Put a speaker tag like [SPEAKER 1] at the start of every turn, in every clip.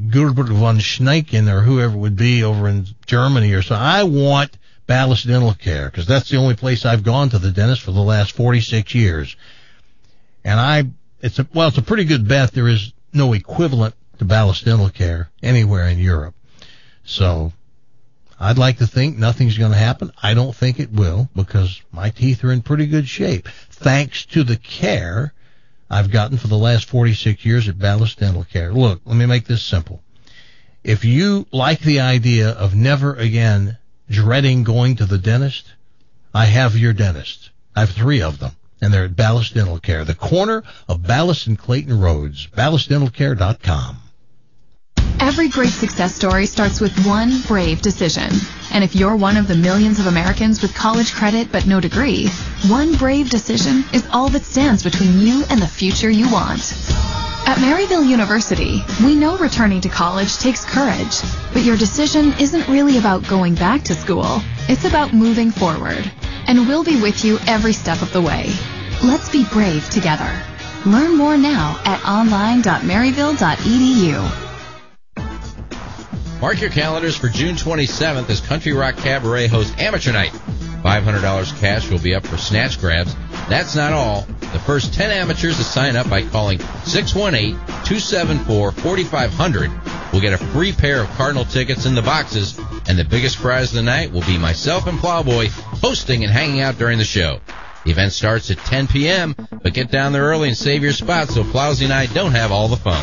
[SPEAKER 1] Gilbert von Schneeken or whoever it would be over in Germany or so. I want Ballast Dental Care because that's the only place I've gone to the dentist for the last 46 years. And it's a pretty good bet there is no equivalent to Ballast Dental Care anywhere in Europe. So I'd like to think nothing's going to happen. I don't think it will because my teeth are in pretty good shape, thanks to the care I've gotten for the last 46 years at Ballast Dental Care. Look, let me make this simple. If you like the idea of never again dreading going to the dentist, I have your dentist. I have 3 of them, and they're at Ballast Dental Care, the corner of Ballast and Clayton Roads, ballastdentalcare.com.
[SPEAKER 2] Every great success story starts with one brave decision. And if you're one of the millions of Americans with college credit but no degree, one brave decision is all that stands between you and the future you want. At Maryville University, we know returning to college takes courage, but your decision isn't really about going back to school. It's about moving forward. And we'll be with you every step of the way. Let's be brave together. Learn more now at online.maryville.edu.
[SPEAKER 3] Mark your calendars for June 27th as Country Rock Cabaret hosts Amateur Night. $500 cash will be up for snatch grabs. That's not all. The first 10 amateurs to sign up by calling 618-274-4500 will get a free pair of Cardinal tickets in the boxes, and the biggest prize of the night will be myself and Plowboy hosting and hanging out during the show. The event starts at 10 p.m., but get down there early and save your spot so Plowsy and I don't have all the fun.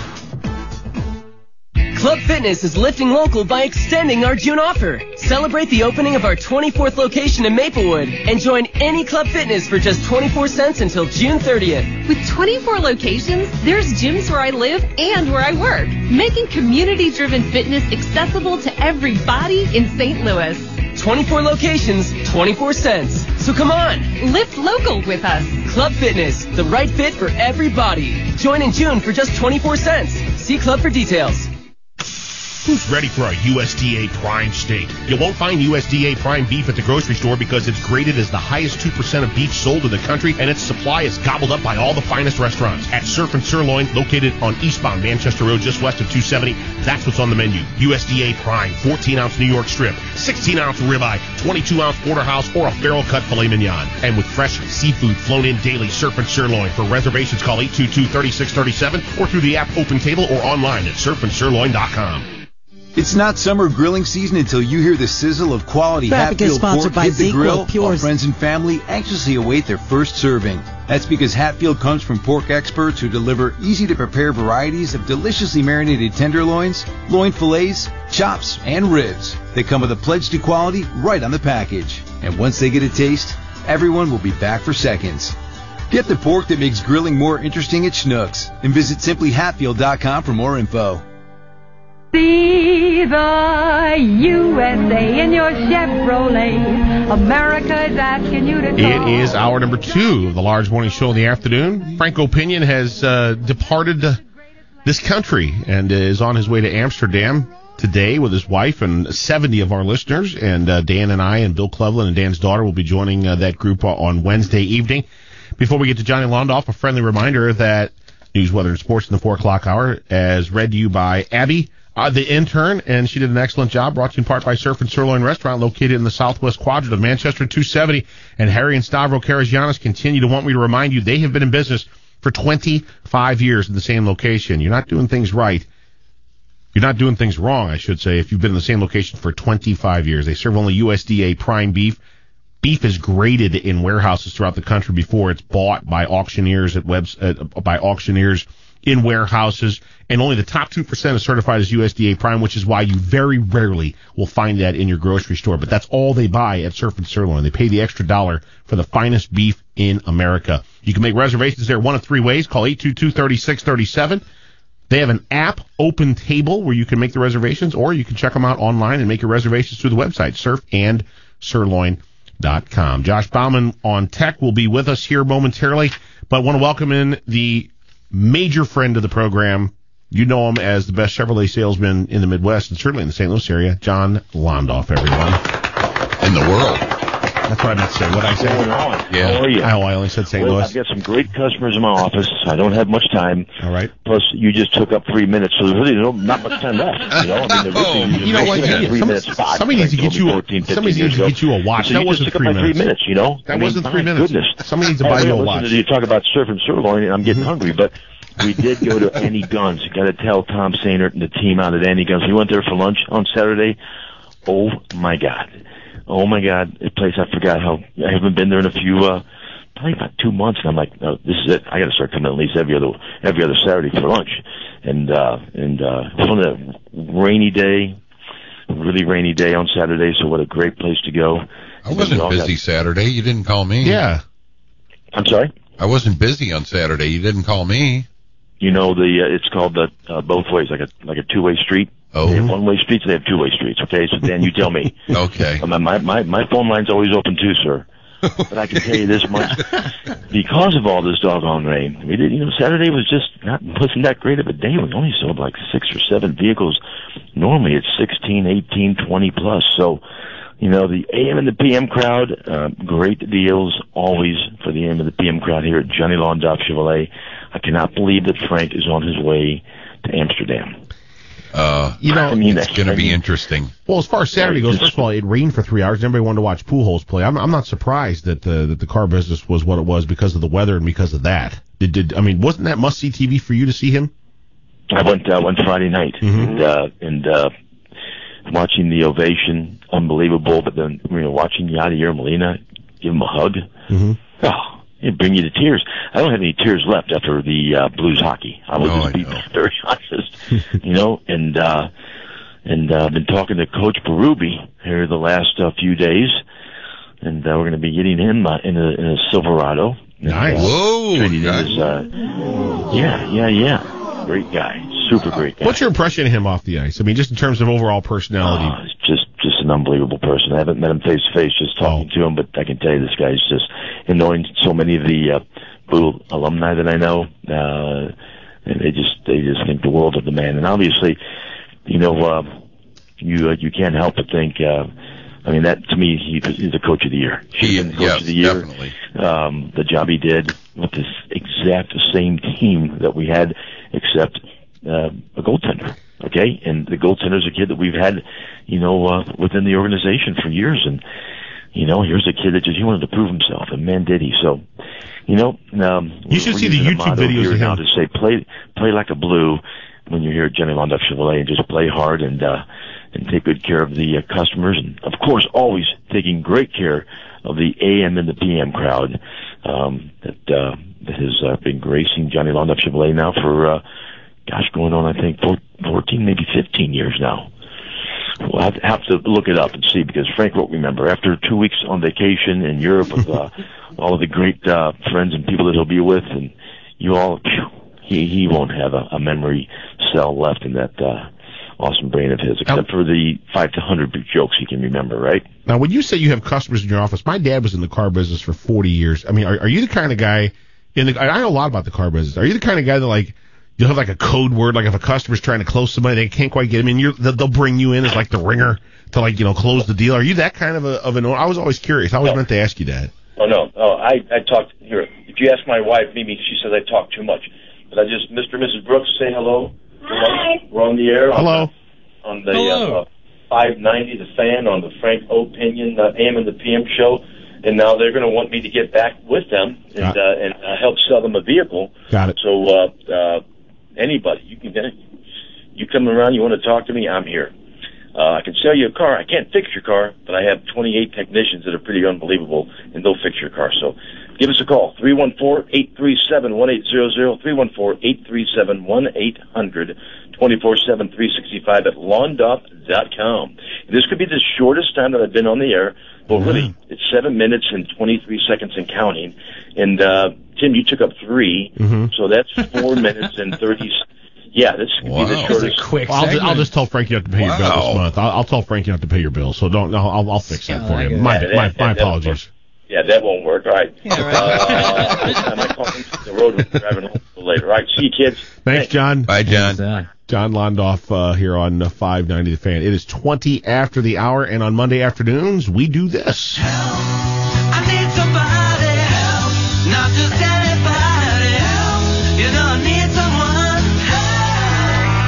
[SPEAKER 4] Club Fitness is lifting local by extending our June offer. Celebrate the opening of our 24th location in Maplewood and join any Club Fitness for just 24 cents until June 30th.
[SPEAKER 5] With 24 locations, there's gyms where I live and where I work, making community-driven fitness accessible to everybody in St. Louis.
[SPEAKER 4] 24 locations, 24 cents. So come on,
[SPEAKER 5] lift local with us.
[SPEAKER 4] Club Fitness, the right fit for everybody. Join in June for just 24 cents. See Club for details.
[SPEAKER 6] Who's ready for a USDA prime steak? You won't find USDA prime beef at the grocery store because it's graded as the highest 2% of beef sold in the country, and its supply is gobbled up by all the finest restaurants. At Surf and Sirloin, located on eastbound Manchester Road just west of 270, that's what's on the menu. USDA prime, 14-ounce New York strip, 16-ounce ribeye, 22-ounce porterhouse, or a barrel-cut filet mignon. And with fresh seafood flown in daily, Surf and Sirloin. For reservations, call 822-3637 or through the app Open Table or online at surfandsirloin.com.
[SPEAKER 7] It's not summer grilling season until you hear the sizzle of quality Hatfield pork hit the grill, while friends and family anxiously await their first serving. That's because Hatfield comes from pork experts who deliver easy-to-prepare varieties of deliciously marinated tenderloins, loin fillets, chops, and ribs. They come with a pledge to quality right on the package. And once they get a taste, everyone will be back for seconds. Get the pork that makes grilling more interesting at Schnucks and visit simplyhatfield.com for more info.
[SPEAKER 8] See the USA in your Chevrolet. America is asking you to call.
[SPEAKER 6] It is hour number 2 of the Large Morning Show in the afternoon. Franco Pinion has departed this country and is on his way to Amsterdam today with his wife and 70 of our listeners. And Dan and I and Bill Cleveland and Dan's daughter will be joining that group on Wednesday evening. Before we get to Johnny Londoff, a friendly reminder that news, weather, and sports in the 4 o'clock hour as read to you by Abby, the intern, and she did an excellent job, brought to you in part by Surf and Sirloin Restaurant, located in the southwest quadrant of Manchester 270. And Harry and Stavro Karagianis continue to want me to remind you they have been in business for 25 years in the same location. You're not doing things right. You're not doing things wrong, I should say, if you've been in the same location for 25 years. They serve only USDA prime beef. Beef is graded in warehouses throughout the country before it's bought by auctioneers in warehouses, and only the top 2% is certified as USDA prime, which is why you very rarely will find that in your grocery store. But that's all they buy at Surf and Sirloin. They pay the extra $1 for the finest beef in America. You can make reservations there one of 3 ways. Call 822-3637. They have an app, Open Table, where you can make the reservations, or you can check them out online and make your reservations through the website, surfandsirloin.com. Josh Bauman on tech will be with us here momentarily, but I want to welcome in the major friend of the program. You know him as the best Chevrolet salesman in the Midwest and certainly in the St. Louis area, John Londoff, everyone.
[SPEAKER 9] In the world.
[SPEAKER 6] That's what I meant to say. What I said?
[SPEAKER 9] Going on?
[SPEAKER 3] Yeah.
[SPEAKER 9] How are you?
[SPEAKER 6] I only said St. Louis.
[SPEAKER 9] I've got some great customers in my office. I don't have much time.
[SPEAKER 6] All right.
[SPEAKER 9] Plus, you just took up 3 minutes, so there's really not much time left.
[SPEAKER 6] You know what? Somebody needs to get you. Somebody needs to get you a watch.
[SPEAKER 9] So
[SPEAKER 6] that
[SPEAKER 9] you
[SPEAKER 6] wasn't
[SPEAKER 9] just took up
[SPEAKER 6] 3
[SPEAKER 9] my
[SPEAKER 6] minutes.
[SPEAKER 9] 3 minutes. You know.
[SPEAKER 6] That wasn't 3 minutes.
[SPEAKER 9] Goodness.
[SPEAKER 6] Somebody needs to buy you a watch.
[SPEAKER 9] You talk about surf and sirloin, and I'm getting hungry, but. We did go to Annie Gunn's. You got to tell Tom Sainert and the team out at Annie Gunn's. We went there for lunch on Saturday. Oh my God! A place I forgot how. I haven't been there in a few, probably about 2 months. And I'm like, no, this is it. I got to start coming at least every other Saturday for lunch. And it was on a rainy day, really rainy day on Saturday. So what a great place to go.
[SPEAKER 10] I wasn't busy Saturday. You didn't call me.
[SPEAKER 6] Yeah.
[SPEAKER 9] I'm sorry.
[SPEAKER 10] I wasn't busy on Saturday. You didn't call me.
[SPEAKER 9] You know it's called the both ways, like a two-way street.
[SPEAKER 10] Oh.
[SPEAKER 9] They have one-way streets. They have two-way streets. Okay, so Dan, you tell me.
[SPEAKER 10] Okay.
[SPEAKER 9] My phone line's always open too, sir. But I can tell you this much: because of all this doggone rain, we did. Saturday wasn't that great of a day. We only sold like 6 or 7 vehicles. Normally it's 16, 18, 20 plus. So. The AM and the PM crowd, great deals always for the AM and the PM crowd here at Johnny Londoff Chevrolet. I cannot believe that Frank is on his way to Amsterdam.
[SPEAKER 10] It's going to be interesting.
[SPEAKER 6] Well, as far as Saturday goes, first of all, it rained for 3 hours. Everybody wanted to watch Pujols play. I'm not surprised that the car business was what it was because of the weather and because of that. Wasn't that must-see TV for you to see him?
[SPEAKER 9] I went Friday night, and watching the ovation, unbelievable. But then, watching Yadier Molina give him a hug, it bring you to tears. I don't have any tears left after the Blues hockey. I will be very honest, And I've been talking to Coach Berube here the last few days, and we're going to be getting him in a Silverado.
[SPEAKER 6] Nice.
[SPEAKER 10] Whoa!
[SPEAKER 9] Yeah. Great guy, super great guy.
[SPEAKER 6] What's your impression of him off the ice? Just in terms of overall personality.
[SPEAKER 9] Just an unbelievable person. I haven't met him face to face, just talking to him, but I can tell you this guy's just, and knowing so many of the Blue alumni that I know, and they just think the world of the man. And obviously, you can't help but think. That to me, he's the coach of the year.
[SPEAKER 10] He is,
[SPEAKER 9] coach of the year.
[SPEAKER 10] Definitely.
[SPEAKER 9] The job he did with this exact same team that we had, except a goaltender. Okay, and the goaltender's a kid that we've had, within the organization for years, and here's a kid that he wanted to prove himself, and man, did he! So, you
[SPEAKER 6] should see the YouTube videos of him
[SPEAKER 9] now to say play like a Blue when you're here at Johnny Londoff Chevrolet, and just play hard and take good care of the customers, and of course always taking great care of the AM and the PM crowd that has been gracing Johnny Londoff Chevrolet now for going on I think 14, maybe 15 years now. We'll have to look it up and see, because Frank won't remember. After 2 weeks on vacation in Europe with all of the great friends and people that he'll be with, and you all, he won't have a memory cell left in that awesome brain of his, except for the 5 to 100 jokes he can remember, right?
[SPEAKER 6] Now, when you say you have customers in your office, my dad was in the car business for 40 years. Are you the kind of guy I know a lot about the car business. Are you the kind of guy that, you'll have a code word, if a customer's trying to close somebody, they can't quite get him in, they'll bring you in as the ringer to close the deal? Are you that kind of an owner? I was always curious. I always meant to ask you that.
[SPEAKER 9] Oh, no. I talked here. If you ask my wife, Mimi, she says I talk too much. But Mr. and Mrs. Brooks, say hello.
[SPEAKER 11] Hi.
[SPEAKER 9] We're on the air.
[SPEAKER 6] Hello.
[SPEAKER 9] On the 590, the Fan, on the Frank O. Pinion AM and the PM show. And now they're going to want me to get back with them and help sell them a vehicle.
[SPEAKER 6] Got it.
[SPEAKER 9] So anybody, you come around, you want to talk to me, I'm here. I can sell you a car. I can't fix your car, but I have 28 technicians that are pretty unbelievable, and they'll fix your car. So give us a call, 314-837-1800, 314-837-1800, 24/7, 365 at Londoff.com. This could be the shortest time that I've been on the air. Well, really, it's 7 minutes and 23 seconds and counting. And, Tim, you took up 3, so that's 4 minutes and 30. Yeah, this could be the shortest.
[SPEAKER 6] Quick. I'll just tell Frank you have to pay your bill this month. I'll tell Frank you have to pay your bill. So I'll fix that for you. My apologies.
[SPEAKER 9] Yeah, that won't work. All right. Yeah, right. I call the road driving home later. All right. See you, kids.
[SPEAKER 6] Thanks, John.
[SPEAKER 10] Bye, John.
[SPEAKER 6] John Londoff here on 590 The Fan. It is 20 after the hour, and on Monday afternoons, we do this.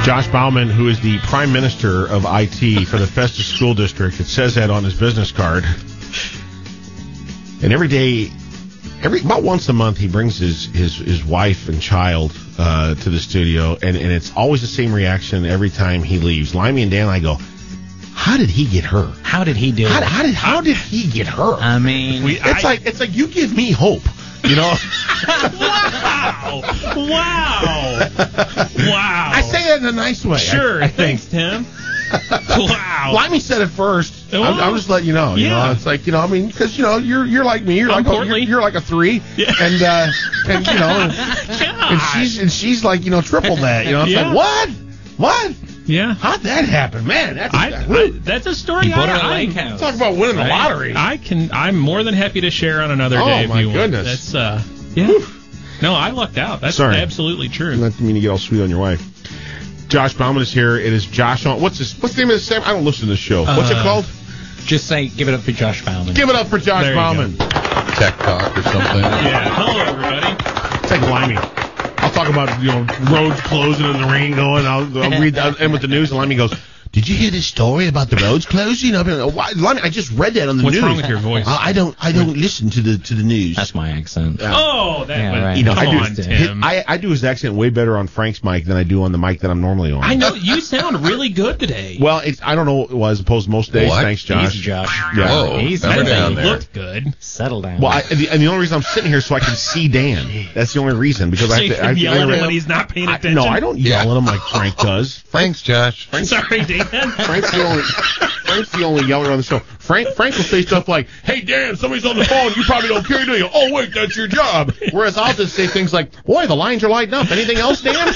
[SPEAKER 6] Josh Bauman, who is the Prime Minister of IT for the Festus School District. It says that on his business card. And about once a month, he brings his wife and child to the studio, and it's always the same reaction every time he leaves. Limey and Dan and I go, how did he get her?
[SPEAKER 11] How did he do it?
[SPEAKER 6] How did he get her?
[SPEAKER 11] I mean,
[SPEAKER 6] it's like you give me hope. You know?
[SPEAKER 12] Wow.
[SPEAKER 6] I say that in a nice way.
[SPEAKER 12] Sure.
[SPEAKER 6] I think.
[SPEAKER 12] Thanks, Tim. Wow.
[SPEAKER 6] Limey said it first. I'm just letting you know. You know, it's like, I mean, because you're like me. You're like a 3,
[SPEAKER 12] yeah.
[SPEAKER 6] and and she's like triple that. It's like what?
[SPEAKER 12] Yeah.
[SPEAKER 6] How'd that happen, man?
[SPEAKER 12] That's a story.
[SPEAKER 11] Talk
[SPEAKER 6] about winning the lottery.
[SPEAKER 12] I'm more than happy to share on another day.
[SPEAKER 6] Oh my goodness.
[SPEAKER 12] That's yeah. No, I lucked out. That's absolutely true.
[SPEAKER 6] Not mean to get all sweet on your wife. Josh Bauman is here. It is Josh on. What's the name of this? I don't listen to this show. What's it called?
[SPEAKER 11] Just say, give it up for Josh Bauman.
[SPEAKER 6] Give it up for Josh Bauman.
[SPEAKER 10] Tech Talk or something.
[SPEAKER 12] Yeah. Hello, everybody.
[SPEAKER 6] It's like Limey. I'll talk about roads closing and the rain going. I'll read and with the news, and Limey goes, "Did you hear this story about the roads closing?" Limey, I just read that on the news.
[SPEAKER 12] What's wrong with your voice?
[SPEAKER 6] I don't listen to the news.
[SPEAKER 11] That's my accent.
[SPEAKER 12] Oh, right.
[SPEAKER 6] Come
[SPEAKER 12] on, Tim.
[SPEAKER 6] I do his accent way better on Frank's mic than I do on the mic that I'm normally on.
[SPEAKER 12] I know you sound really good today.
[SPEAKER 6] Well, I don't know as opposed to most days.
[SPEAKER 10] What?
[SPEAKER 6] Thanks, Josh.
[SPEAKER 11] Easy, Josh.
[SPEAKER 6] Yeah.
[SPEAKER 10] Whoa,
[SPEAKER 11] Easy.
[SPEAKER 10] down there.
[SPEAKER 12] Looked good.
[SPEAKER 11] Settle down.
[SPEAKER 6] Well, and the only reason I'm sitting here is so I can see Dan. That's the only reason because I have to
[SPEAKER 12] yell at him when he's not paying attention.
[SPEAKER 6] No, I don't yell at him like Frank does.
[SPEAKER 10] Thanks, Josh.
[SPEAKER 12] Sorry, Dan.
[SPEAKER 6] Frank's the only yeller on the show. Frank will say stuff like, "Hey Dan, somebody's on the phone. You probably don't care, do you? Oh wait, that's your job." Whereas I'll just say things like, "Boy, the lines are lighting up. Anything else, Dan?"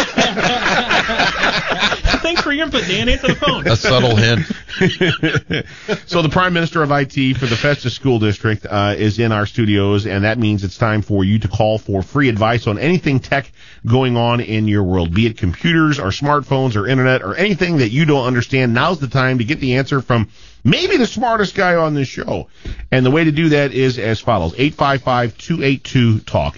[SPEAKER 12] Thanks for your input, Dan. Answer the phone.
[SPEAKER 10] A subtle hint.
[SPEAKER 6] So the Prime Minister of IT for the Festus School District is in our studios, and that means it's time for you to call for free advice on anything tech going on in your world, be it computers or smartphones or internet or anything that you don't understand. Now's the time to get the answer from maybe the smartest guy on this show. And the way to do that is as follows. 855-282-TALK.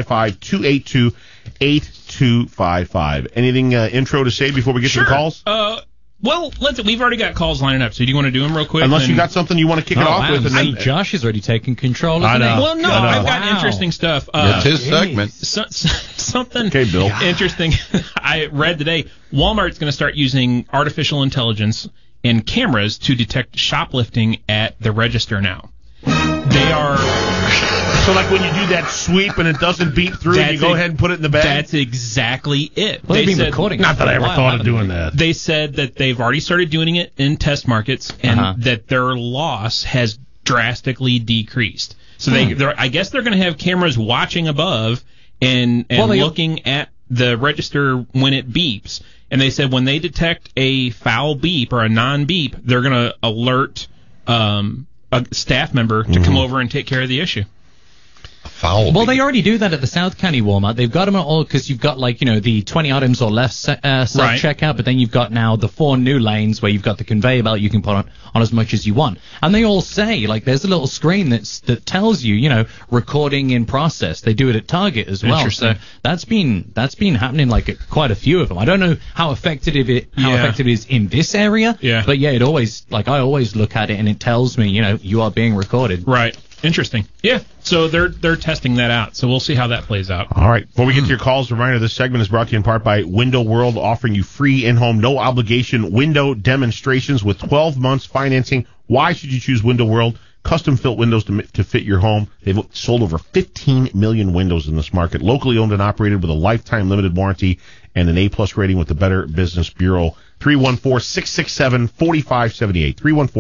[SPEAKER 6] 855-282-8255. Anything intro to say before we get to the calls?
[SPEAKER 12] Well, we've already got calls lining up, so do you want to do them real quick?
[SPEAKER 6] Unless you got something you want to kick it off with. And then
[SPEAKER 11] Josh is already taking control, isn't he?
[SPEAKER 12] Well, no, I've got interesting stuff.
[SPEAKER 10] It's his segment.
[SPEAKER 12] Something
[SPEAKER 6] Bill.
[SPEAKER 12] Interesting I read today. Walmart's going to start using artificial intelligence and cameras to detect shoplifting at the register now. They are...
[SPEAKER 6] So like when you do that sweep and it doesn't beep through, and you go ahead and put it in the bag?
[SPEAKER 12] That's exactly it.
[SPEAKER 11] Well, they've been recording.
[SPEAKER 6] Not that I ever thought of doing that.
[SPEAKER 12] They said that they've already started doing it in test markets and that their loss has drastically decreased. So I guess they're going to have cameras watching above and looking at the register when it beeps. And they said when they detect a foul beep or a non-beep, they're going to alert a staff member to come over and take care of the issue.
[SPEAKER 11] Well, they already do that at the South County Walmart. They've got them at all because you've got the 20 items or less self-checkout, but then you've got now the 4 new lanes where you've got the conveyor belt you can put on as much as you want. And they all say, there's a little screen that tells you, recording in process. They do it at Target as well. So that's been happening at quite a few of them. I don't know how effective it is in this area, but it always, I always look at it and it tells me, you are being recorded.
[SPEAKER 12] Right. Interesting. Yeah. So they're testing that out. So we'll see how that plays out.
[SPEAKER 6] All right. Before we get to your calls, a reminder this segment is brought to you in part by Window World, offering you free in-home, no obligation window demonstrations with 12 months financing. Why should you choose Window World? Custom-built windows to fit your home. They've sold over 15 million windows in this market. Locally owned and operated with a lifetime limited warranty and an A-plus rating with the Better Business Bureau. 314-667-4578.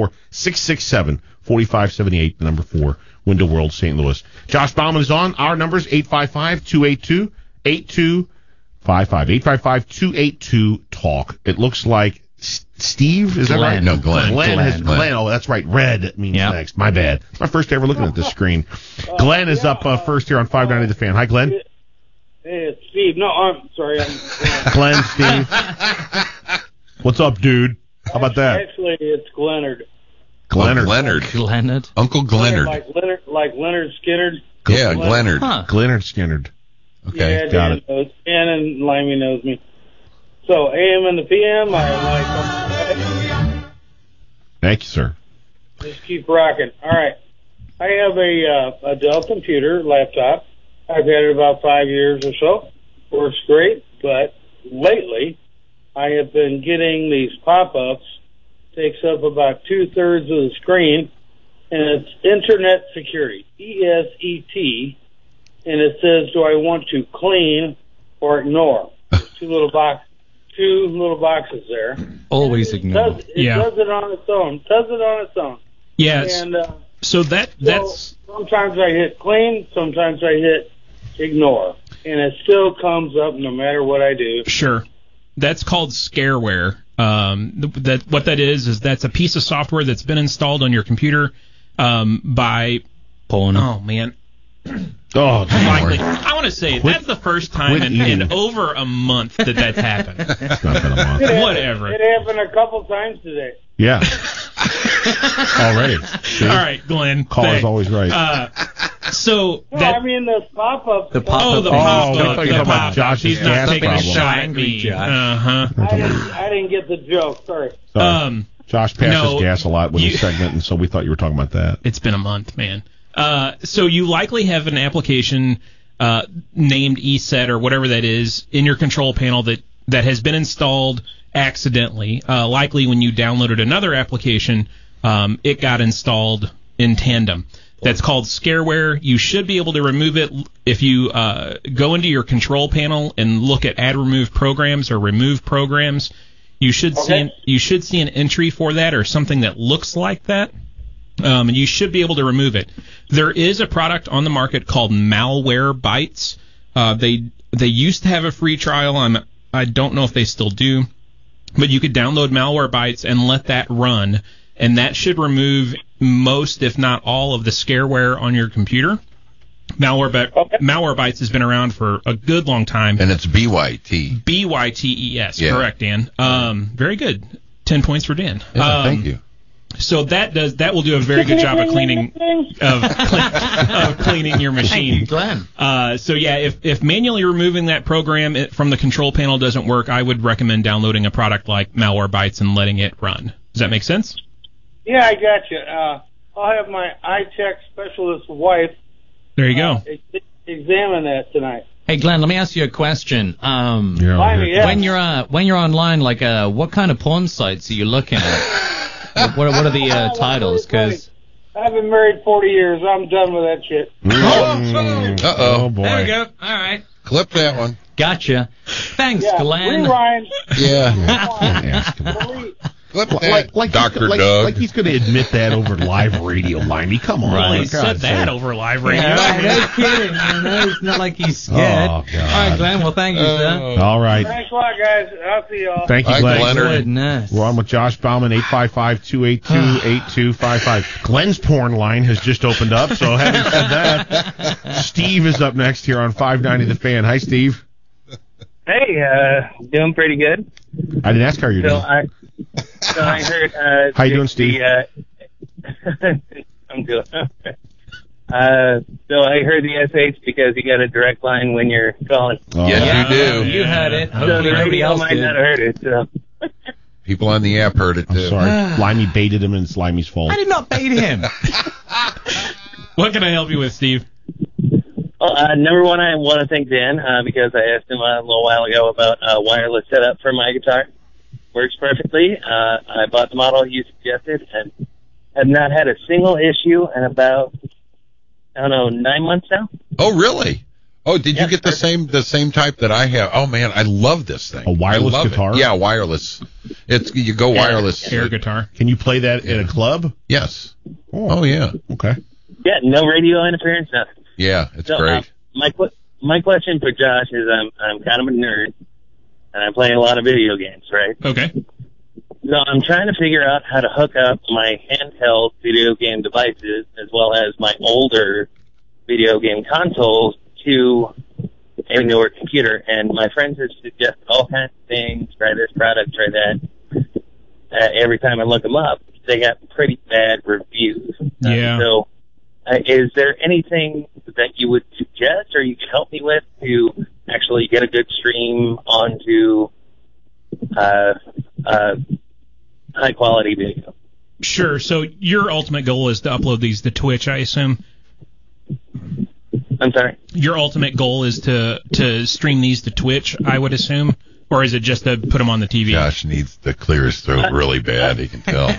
[SPEAKER 6] 314-667-4578, the number 4. Window World, St. Louis. Josh Bauman is on. Our number's 855-282-8255. 855-282-TALK. It looks like Steve, is that right?
[SPEAKER 10] No, Glenn.
[SPEAKER 6] Glenn. Oh, that's right. Red means next. My bad. My first day ever looking at this screen. Glenn is up first here on 590 The Fan. Hi, Glenn.
[SPEAKER 13] Hey, it's Steve. No, I'm sorry.
[SPEAKER 6] Glenn, Steve. What's up, dude? How about that?
[SPEAKER 13] Actually, it's Glennard.
[SPEAKER 10] Glennard. Uncle Glennard.
[SPEAKER 13] Like Leonard Skinner.
[SPEAKER 10] Yeah, Glennard.
[SPEAKER 6] Glennard Skinner.
[SPEAKER 10] Okay,
[SPEAKER 13] yeah,
[SPEAKER 6] got it.
[SPEAKER 13] Dan and Limey knows me. So AM and the PM, I like.
[SPEAKER 6] Thank you, sir.
[SPEAKER 13] Just keep rocking. All right. I have a Dell computer laptop. I've had it about 5 years or so. Works great, but lately I have been getting these pop-ups. Takes up about 2/3 of the screen, and it's Internet Security, ESET, and it says, do I want to clean or ignore? There's two little boxes there.
[SPEAKER 11] Always ignore.
[SPEAKER 13] It does it on its own.
[SPEAKER 12] Yes.
[SPEAKER 13] And
[SPEAKER 12] so that's
[SPEAKER 13] sometimes I hit clean, sometimes I hit ignore, and it still comes up no matter what I do.
[SPEAKER 12] Sure. That's called scareware. What that is that's a piece of software that's been installed on your computer by. Oh man.
[SPEAKER 6] Oh,
[SPEAKER 12] likely. I want to say that's the first time in over a month that's happened.
[SPEAKER 6] It's not been a month.
[SPEAKER 12] Whatever.
[SPEAKER 13] It happened a couple times today.
[SPEAKER 6] Yeah. Already. See?
[SPEAKER 12] All right, Glenn.
[SPEAKER 6] Caller's always right.
[SPEAKER 13] So I mean the pop-up.
[SPEAKER 11] The pop-up.
[SPEAKER 6] I thought you were talking about Josh's gas
[SPEAKER 12] taking a
[SPEAKER 6] problem.
[SPEAKER 12] shot at me.
[SPEAKER 13] I didn't get the joke. Sorry.
[SPEAKER 6] Josh passes gas a lot with his segment, and so we thought you were talking about that.
[SPEAKER 12] It's been a month, man. So you likely have an application named ESET or whatever that is in your control panel that has been installed accidentally. Likely when you downloaded another application, it got installed in tandem. That's called scareware. You should be able to remove it if you go into your control panel and look at add remove programs or remove programs. You should see an entry for that or something that looks like that. And you should be able to remove it. There is a product on the market called Malwarebytes. They used to have a free trial. I don't know if they still do, but you could download Malwarebytes and let that run, and that should remove most, if not all, of the scareware on your computer. Malwarebytes has been around for a good long time.
[SPEAKER 10] And it's BYT.
[SPEAKER 12] BYTES, correct, Dan. Very good. 10 points for Dan.
[SPEAKER 10] Yeah, thank you.
[SPEAKER 12] So that will do a very good job of cleaning your machine.
[SPEAKER 11] Glenn.
[SPEAKER 12] So yeah, if manually removing that program from the control panel doesn't work, I would recommend downloading a product like Malwarebytes and letting it run. Does that make sense?
[SPEAKER 13] Yeah, I got you. I'll have my iTech specialist wife.
[SPEAKER 12] There you go.
[SPEAKER 13] Examine that tonight.
[SPEAKER 11] Hey Glenn, let me ask you a question.
[SPEAKER 13] When
[SPEAKER 11] you're online, like what kind of porn sites are you looking at? What are the titles? Because
[SPEAKER 13] I've been married 40 years. I'm done with that shit.
[SPEAKER 10] Uh-oh.
[SPEAKER 6] Oh, boy.
[SPEAKER 11] there we go. All right.
[SPEAKER 10] Clip that one.
[SPEAKER 11] Gotcha. Thanks, Glenn.
[SPEAKER 13] Rewind.
[SPEAKER 10] Yeah. Clip that,
[SPEAKER 6] like
[SPEAKER 10] Dr.
[SPEAKER 6] Doug.
[SPEAKER 10] Doug.
[SPEAKER 6] Like he's going to admit that over live radio, Limey. Come on.
[SPEAKER 12] Well, he said that over live radio.
[SPEAKER 11] No kidding. It's not like he's scared.
[SPEAKER 6] Oh, God.
[SPEAKER 11] All right, Glenn. Well, thank you, sir.
[SPEAKER 6] All right.
[SPEAKER 13] Thanks a lot, guys. I'll see y'all.
[SPEAKER 6] Thank you, Glenn.
[SPEAKER 11] Goodness.
[SPEAKER 6] We're on with Josh Bauman, 855-282-8255. Glenn's porn line has just opened up, so having said that, Steve is up next here on 590 The Fan. Hi, Steve.
[SPEAKER 14] Hey, doing pretty good.
[SPEAKER 6] I didn't ask how you're doing.
[SPEAKER 14] So I heard.
[SPEAKER 6] How you doing, Steve?
[SPEAKER 14] I'm good. So I heard the SH because you got a direct line when you're calling.
[SPEAKER 10] Oh. Yes, you do.
[SPEAKER 11] You heard it.
[SPEAKER 14] So
[SPEAKER 11] Hopefully
[SPEAKER 14] the
[SPEAKER 11] nobody
[SPEAKER 14] radio
[SPEAKER 11] else
[SPEAKER 14] might
[SPEAKER 11] did.
[SPEAKER 14] not have heard it. So.
[SPEAKER 10] People on the app heard it, too.
[SPEAKER 6] I'm sorry. Limey baited him, and it's Limey's fault.
[SPEAKER 11] I did not bait him.
[SPEAKER 12] What can I help you with, Steve?
[SPEAKER 14] Well, number one, I want to thank Dan because I asked him a little while ago about wireless setup for my guitar. Works perfectly. I bought the model you suggested and have not had a single issue in about, 9 months now.
[SPEAKER 10] Oh, really? Oh, did you get the same type that I have? Oh, man, I love this thing.
[SPEAKER 6] A wireless guitar?
[SPEAKER 10] Yeah, wireless. You go wireless.
[SPEAKER 12] Air guitar.
[SPEAKER 6] Can you play that in a club?
[SPEAKER 10] Yes. Oh, yeah.
[SPEAKER 6] Okay.
[SPEAKER 14] Yeah, no radio interference, nothing.
[SPEAKER 10] Yeah, it's great.
[SPEAKER 14] My question for Josh is I'm kind of a nerd, and I play a lot of video games, right?
[SPEAKER 12] Okay.
[SPEAKER 14] So I'm trying to figure out how to hook up my handheld video game devices as well as my older video game consoles to a newer computer. And my friends have suggested all kinds of things, try this product, try that. Every time I look them up, they got pretty bad reviews.
[SPEAKER 12] Yeah.
[SPEAKER 14] So is there anything that you would suggest or you could help me with to actually get a good stream onto high quality video.
[SPEAKER 12] Sure. So your ultimate goal is to upload these to Twitch, I assume?
[SPEAKER 14] I'm sorry?
[SPEAKER 12] Your ultimate goal is to stream these to Twitch, I would assume? Or is it just to put them on the TV?
[SPEAKER 10] Josh needs to clear his throat really bad, he can tell.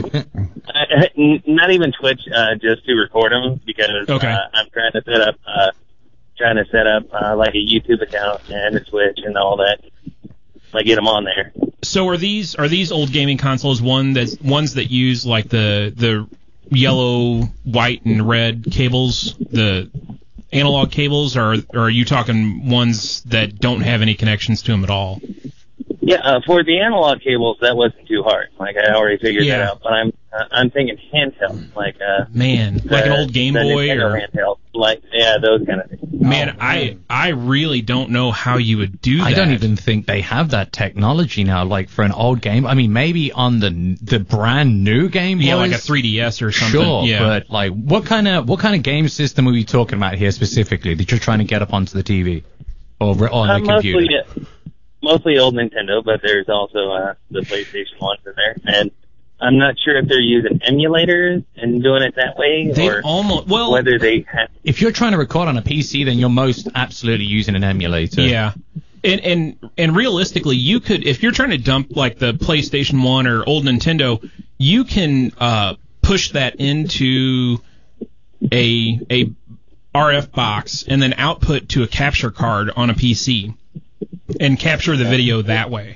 [SPEAKER 14] Not even Twitch, just to record them, because I'm trying to set up like a YouTube account and a Twitch and all that. Like, get them on there.
[SPEAKER 12] So are these old gaming consoles ones that use like the yellow, white, and red cables, the analog cables, or are you talking ones that don't have any connections to them at all?
[SPEAKER 14] Yeah, for the analog cables, that wasn't too hard. Like, I already figured that out. But I'm thinking handheld, like
[SPEAKER 12] like an old Game Boy or
[SPEAKER 14] handheld, like those kind of things.
[SPEAKER 12] Man, I really don't know how you would do that.
[SPEAKER 11] I don't even think they have that technology now. Like for an old game, I mean, maybe on the brand new Game Boys,
[SPEAKER 12] like a 3DS or something.
[SPEAKER 11] Sure, but like what kind of game system are we talking about here specifically that you're trying to get up onto the TV or on the computer?
[SPEAKER 14] Mostly old Nintendo, but there's also the PlayStation 1 in there, and I'm not sure if they're using emulators and doing it that way, whether they have...
[SPEAKER 11] If you're trying to record on a PC, then you're most absolutely using an emulator.
[SPEAKER 12] Yeah. And realistically, you could, if you're trying to dump like the PlayStation 1 or old Nintendo, you can push that into a RF box and then output to a capture card on a PC and capture the video that way.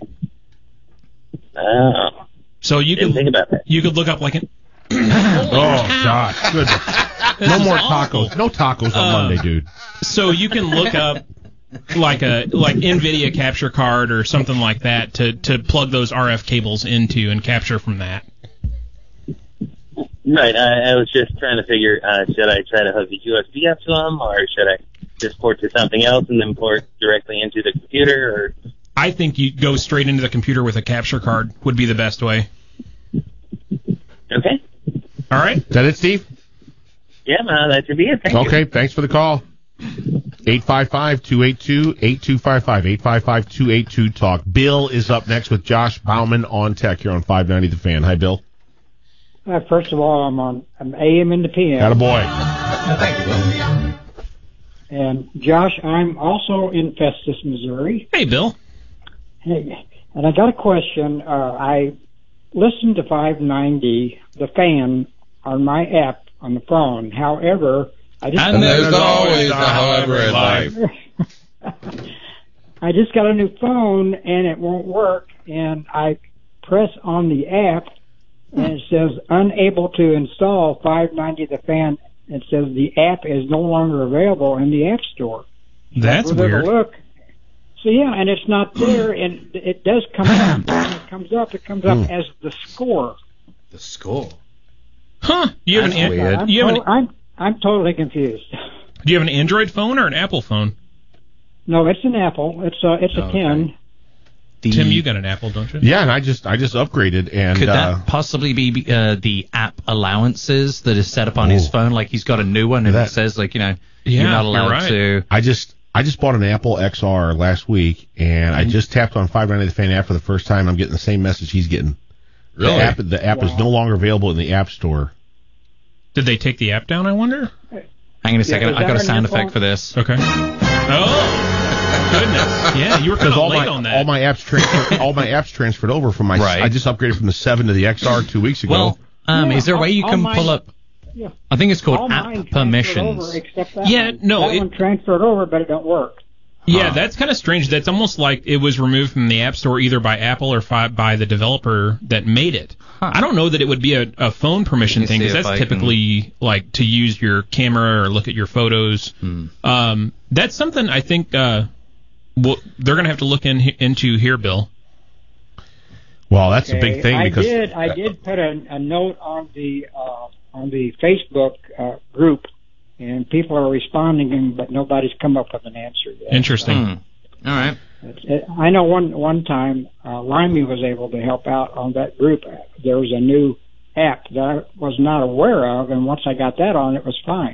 [SPEAKER 12] So you could
[SPEAKER 14] think about that.
[SPEAKER 12] You could look up like an.
[SPEAKER 6] Oh gosh, goodness! No more tacos. No tacos on Monday, dude.
[SPEAKER 12] So you can look up like NVIDIA capture card or something like that to plug those RF cables into and capture from that.
[SPEAKER 14] Right. I was just trying to figure, should I try to hook a USB up to them, or should I just port to something else and then port directly into the computer? Or
[SPEAKER 12] I think you go straight into the computer with a capture card would be the best way.
[SPEAKER 14] Okay.
[SPEAKER 12] All right.
[SPEAKER 6] Is that it, Steve?
[SPEAKER 14] Yeah, that should be it. Thank you.
[SPEAKER 6] Okay, thanks for the call. 855-282-8255. 855-282-TALK. Bill is up next with Josh Bauman on Tech here on 590 The Fan. Hi, Bill.
[SPEAKER 15] First of all, I'm AM into PM.
[SPEAKER 6] Attaboy.
[SPEAKER 15] Thank you, Bill. And Josh, I'm also in Festus, Missouri.
[SPEAKER 12] Hey, Bill.
[SPEAKER 15] Hey, and I got a question. I listened to 590 The Fan on my app on the phone. However,
[SPEAKER 10] there's always a however in life.
[SPEAKER 15] I just got a new phone and it won't work, and I press on the app and it says unable to install 590 The Fan. It says the app is no longer available in the App Store.
[SPEAKER 12] That's weird.
[SPEAKER 15] Look. So yeah, and it's not there, and it does come up. When it comes up as the score.
[SPEAKER 1] The score.
[SPEAKER 12] Huh? You have
[SPEAKER 15] I'm totally confused.
[SPEAKER 12] Do you have an Android phone or an Apple phone?
[SPEAKER 15] No, it's an Apple. It's a 10.
[SPEAKER 12] Tim, you got an Apple, don't you?
[SPEAKER 6] Yeah, and I just upgraded, and
[SPEAKER 11] could that possibly be the app allowances that is set up on his phone? Like he's got a new one and it says you're not allowed to.
[SPEAKER 6] I just bought an Apple XR last week, and I just tapped on 590 The Fan app for the first time. I'm getting the same message he's getting.
[SPEAKER 10] Really?
[SPEAKER 6] The app is no longer available in the App Store.
[SPEAKER 12] Did they take the app down, I wonder?
[SPEAKER 11] Hang on a second. I got a sound effect for this.
[SPEAKER 12] Okay. Oh, goodness. Yeah, you were kind of late on that.
[SPEAKER 6] All my apps transferred over from my.
[SPEAKER 11] Right.
[SPEAKER 6] I just upgraded from the 7 to the XR 2 weeks ago.
[SPEAKER 11] Well, is there a way you can pull up?
[SPEAKER 15] Yeah.
[SPEAKER 11] I think it's called app permissions.
[SPEAKER 15] Over, except that one transferred over, but it don't work.
[SPEAKER 12] Yeah, that's kind of strange. That's almost like it was removed from the App Store either by Apple or by the developer that made it. Huh. I don't know that it would be a phone permission thing, because that's typically like to use your camera or look at your photos. That's something I think they're going to have to look into here, Bill.
[SPEAKER 6] Well, that's a big thing.
[SPEAKER 15] I did put a note on the Facebook group, and people are responding, but nobody's come up with an answer yet.
[SPEAKER 12] Interesting.
[SPEAKER 11] All right.
[SPEAKER 15] I know one time Limey was able to help out on that group. There was a new app that I was not aware of, and once I got that on, it was fine.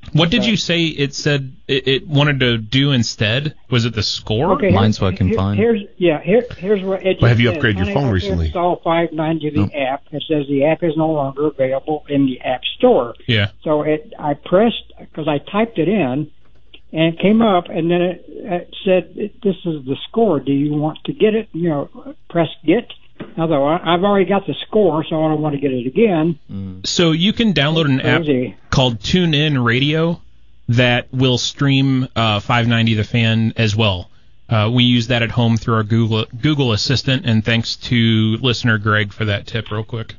[SPEAKER 12] What did you say it said it wanted to do instead? Was it the score?
[SPEAKER 15] Okay,
[SPEAKER 11] mine's working fine.
[SPEAKER 15] Here's what it
[SPEAKER 6] But have you
[SPEAKER 15] says.
[SPEAKER 6] upgraded your phone recently?
[SPEAKER 15] Install 590 the app. It says the app is no longer available in the App Store.
[SPEAKER 12] Yeah.
[SPEAKER 15] So I pressed, because I typed it in, and it came up, and then it said, "This is the score. Do you want to get it?" Press get. Although I've already got the score, so I don't want to get it again.
[SPEAKER 12] So you can download an app called TuneIn Radio that will stream 590 The Fan as well. We use that at home through our Google Assistant, and thanks to listener Greg for that tip real quick.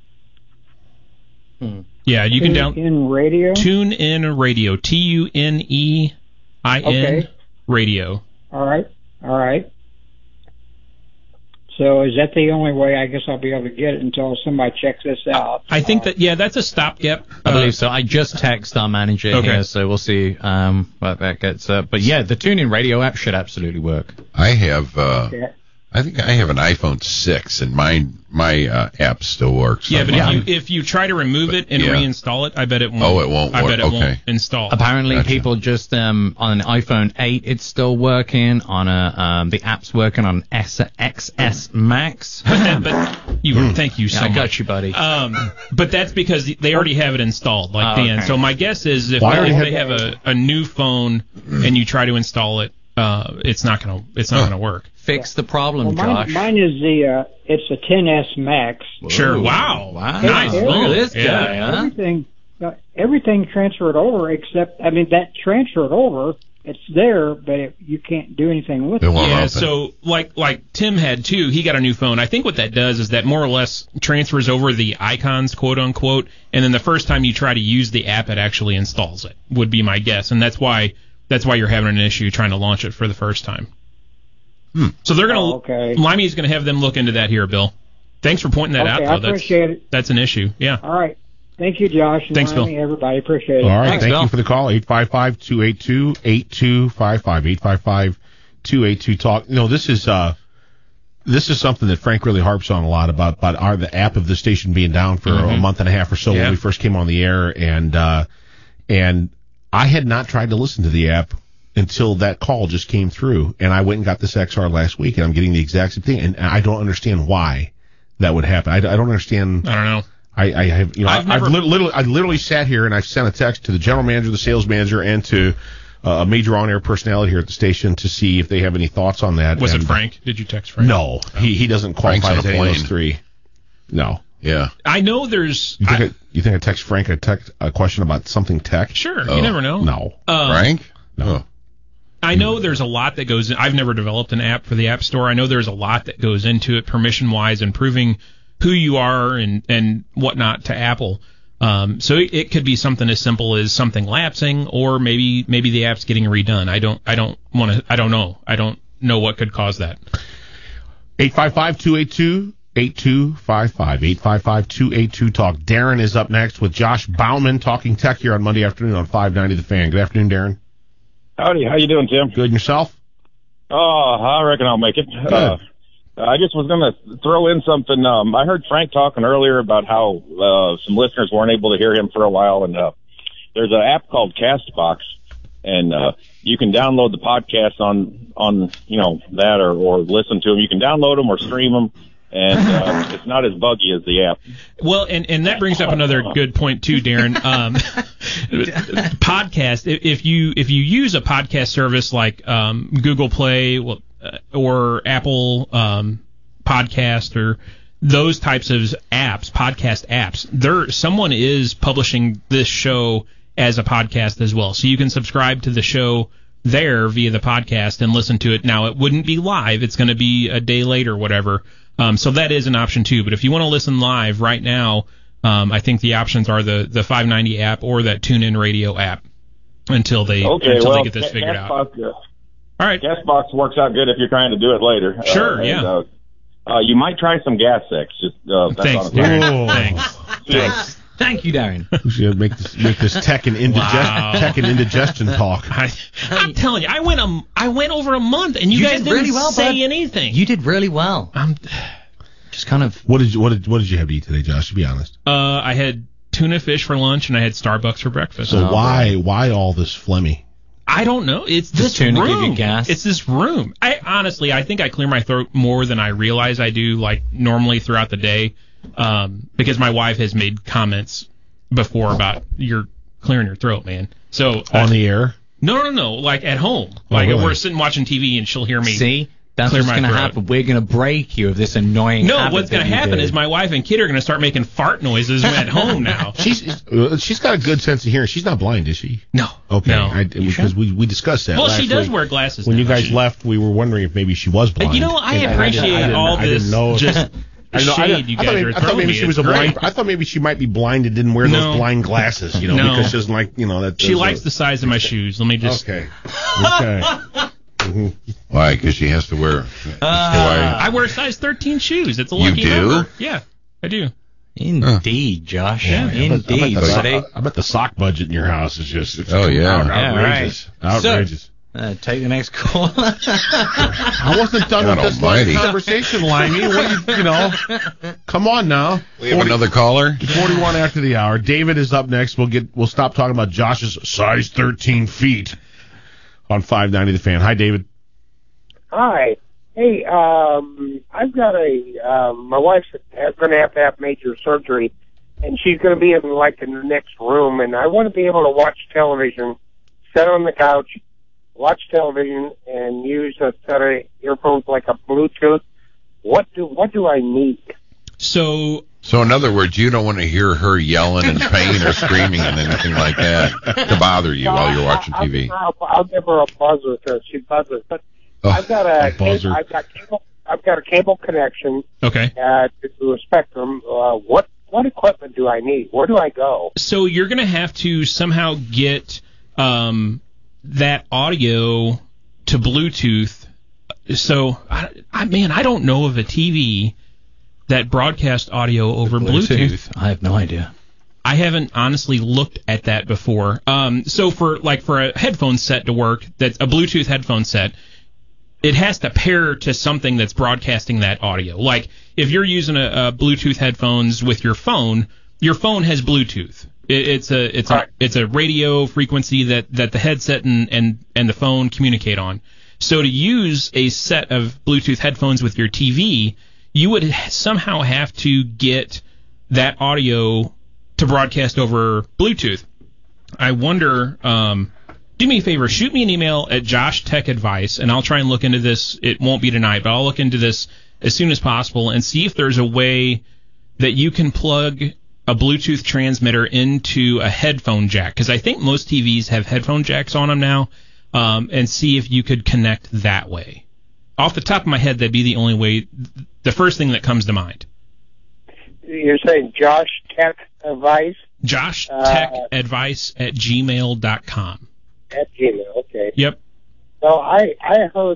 [SPEAKER 12] Yeah, you can download
[SPEAKER 15] TuneIn Radio.
[SPEAKER 12] TuneIn Radio, TuneIn Radio.
[SPEAKER 15] All right. So is that the only way? I guess I'll be able to get it until somebody checks this out.
[SPEAKER 12] I think that's a stopgap.
[SPEAKER 11] I believe so. I just texted our manager here, so we'll see what that gets. But yeah, the TuneIn Radio app should absolutely work.
[SPEAKER 10] I have, I think I have an iPhone 6, and my app still works.
[SPEAKER 12] Yeah, but if you try to remove it and reinstall it, I bet it won't.
[SPEAKER 10] Oh, it won't work.
[SPEAKER 12] I bet it won't install.
[SPEAKER 11] Apparently, people just on an iPhone 8, it's still working. On the app's working on XS Max.
[SPEAKER 12] Thank you so much.
[SPEAKER 11] I got you, buddy.
[SPEAKER 12] But that's because they already have it installed, like Dan. Okay. So my guess is if they have a new phone and you try to install it, it's not gonna work.
[SPEAKER 11] Fix the problem, Josh.
[SPEAKER 15] Mine is it's a 10s Max.
[SPEAKER 12] Whoa. Sure. Wow.
[SPEAKER 11] Nice. Look at this guy.
[SPEAKER 15] Huh? Everything transferred over except that transferred over. It's there, but you can't do anything with it.
[SPEAKER 12] Yeah. So like Tim had too. He got a new phone. I think what that does is that more or less transfers over the icons, quote unquote, and then the first time you try to use the app, it actually installs it. Would be my guess, and that's why you're having an issue trying to launch it for the first time. So they're gonna Limey's gonna have them look into that here, Bill. Thanks for pointing that out, though.
[SPEAKER 15] I appreciate it.
[SPEAKER 12] That's an issue. Yeah.
[SPEAKER 15] All right. Thank you, Josh. And
[SPEAKER 12] thanks, Bill.
[SPEAKER 15] Everybody, appreciate it.
[SPEAKER 6] All right. Thank you for the call. 855-282-8255. 855-282-TALK. This is something that Frank really harps on a lot about the app of the station being down for a month and a half or so when we first came on the air, and I had not tried to listen to the app until that call just came through, and I went and got this XR last week, and I'm getting the exact same thing, and I don't understand why that would happen. I don't understand.
[SPEAKER 12] I don't know.
[SPEAKER 6] I literally sat here and I've sent a text to the general manager, the sales manager, and to a major on-air personality here at the station to see if they have any thoughts on that.
[SPEAKER 12] Was it Frank? Did you text Frank?
[SPEAKER 6] No, he doesn't qualify as any of those three. No.
[SPEAKER 10] Yeah.
[SPEAKER 12] I know there's.
[SPEAKER 6] You think I text Frank a question about something tech?
[SPEAKER 12] Sure. You never know.
[SPEAKER 6] No.
[SPEAKER 10] Frank?
[SPEAKER 6] No.
[SPEAKER 12] I know there's a lot that goes in. I've never developed an app for the App Store. I know there's a lot that goes into it permission-wise and proving who you are and whatnot to Apple. So it could be something as simple as something lapsing, or maybe the app's getting redone. I don't know. I don't know what could cause that.
[SPEAKER 6] 855-282-8255. 855-282-TALK. Darren is up next with Josh Bauman talking tech here on Monday afternoon on 590 The Fan. Good afternoon, Darren.
[SPEAKER 16] Howdy. How you doing, Tim?
[SPEAKER 6] Good. And yourself?
[SPEAKER 16] I reckon I'll make it. I just was going to throw in something. I heard Frank talking earlier about how some listeners weren't able to hear him for a while, and there's an app called Castbox, and you can download the podcasts on that or listen to them. You can download them or stream them, and it's not as buggy as the app.
[SPEAKER 12] Well, and that brings up another good point too, Darren. Podcast. If you use a podcast service like Google Play or Apple Podcast or those types of apps, podcast apps, someone is publishing this show as a podcast as well. So you can subscribe to the show there via the podcast and listen to it. Now, it wouldn't be live. It's going to be a day later, whatever. So that is an option too. But if you want to listen live right now, I think the options are the 590 app or that TuneIn Radio app until they get this figured out. All right.
[SPEAKER 16] Castbox works out good if you're trying to do it later.
[SPEAKER 12] Sure, yeah.
[SPEAKER 16] You might try some gas sex.
[SPEAKER 12] Thanks, Darren. Thanks.
[SPEAKER 11] Thank you, Darren.
[SPEAKER 6] We should make this tech and indigestion talk.
[SPEAKER 12] I'm telling you, I went over a month, and you guys didn't really say anything.
[SPEAKER 11] You did really well. Just kind of.
[SPEAKER 6] What did you have to eat today, Josh? To be honest.
[SPEAKER 12] I had tuna fish for lunch, and I had Starbucks for breakfast.
[SPEAKER 6] So why all this phlegmy?
[SPEAKER 12] I don't know. It's this
[SPEAKER 11] tuna
[SPEAKER 12] room.
[SPEAKER 11] give you gas?
[SPEAKER 12] It's this room. I think I clear my throat more than I realize I do, like normally throughout the day, because my wife has made comments before about you're clearing your throat, man. So
[SPEAKER 6] on the air?
[SPEAKER 12] No. Like at home. We're sitting watching TV and she'll hear me.
[SPEAKER 11] See? That's what's going to happen. We're going to break you of this annoying
[SPEAKER 12] No, what's going to happen is my wife and kid are going to start making fart noises at home now.
[SPEAKER 6] She's got a good sense of hearing. She's not blind, is she?
[SPEAKER 12] No.
[SPEAKER 6] Okay.
[SPEAKER 12] No.
[SPEAKER 6] Because we discussed that.
[SPEAKER 12] Well,
[SPEAKER 6] last
[SPEAKER 12] she does
[SPEAKER 6] week.
[SPEAKER 12] wear glasses.
[SPEAKER 6] When
[SPEAKER 12] now,
[SPEAKER 6] you guys left, we were wondering if maybe she was blind.
[SPEAKER 12] You know, I appreciate all this. Just shade you guys are throwing.
[SPEAKER 6] I thought maybe she was blind. I thought maybe she might be blind and didn't wear those blind glasses. Because she doesn't like that.
[SPEAKER 12] She likes the size of my shoes. Let me just.
[SPEAKER 6] Okay.
[SPEAKER 10] Mm-hmm. Why? Because she has to wear.
[SPEAKER 12] I wear size 13 shoes. It's a lucky number. Yeah, I do.
[SPEAKER 11] Indeed, Josh.
[SPEAKER 12] Yeah.
[SPEAKER 11] Indeed, buddy.
[SPEAKER 6] I bet the sock budget in your house is just
[SPEAKER 11] outrageous.
[SPEAKER 6] Outrageous.
[SPEAKER 11] So, take the next call.
[SPEAKER 6] I wasn't done with this conversation, Limey. Come on now.
[SPEAKER 10] We have another caller.
[SPEAKER 6] 41 after the hour. David is up next. We'll stop talking about Josh's size 13 feet on 590 The Fan. Hi, David.
[SPEAKER 17] Hi. Hey, I've got my wife's going to have major surgery, and she's going to be in the next room, and I want to be able to watch television, sit on the couch, watch television, and use a set of earphones like a Bluetooth. What do I need?
[SPEAKER 10] So in other words, you don't want to hear her yelling and pain or screaming and anything like that to bother you while you're watching TV.
[SPEAKER 17] I'll give her a buzzer because she buzzes. But I've got a cable connection.
[SPEAKER 12] Okay.
[SPEAKER 17] To a Spectrum. What equipment do I need? Where do I go?
[SPEAKER 12] So you're going to have to somehow get that audio to Bluetooth. So I don't know of a TV that broadcast audio over Bluetooth.
[SPEAKER 11] I have no idea.
[SPEAKER 12] I haven't honestly looked at that before. So for a headphone set to work, that's a Bluetooth headphone set, it has to pair to something that's broadcasting that audio. Like if you're using a Bluetooth headphones with your phone has Bluetooth. It's a radio frequency that the headset and the phone communicate on. So to use a set of Bluetooth headphones with your TV, you would somehow have to get that audio to broadcast over Bluetooth. I wonder, do me a favor, shoot me an email at Josh Tech Advice, and I'll try and look into this. It won't be tonight, but I'll look into this as soon as possible and see if there's a way that you can plug a Bluetooth transmitter into a headphone jack, because I think most TVs have headphone jacks on them now, and see if you could connect that way. Off the top of my head, that'd be the only way, the first thing that comes to mind.
[SPEAKER 17] You're saying Josh Tech Advice?
[SPEAKER 12] Josh Tech Advice at gmail.com.
[SPEAKER 17] At Gmail, okay.
[SPEAKER 12] Yep.
[SPEAKER 17] So I heard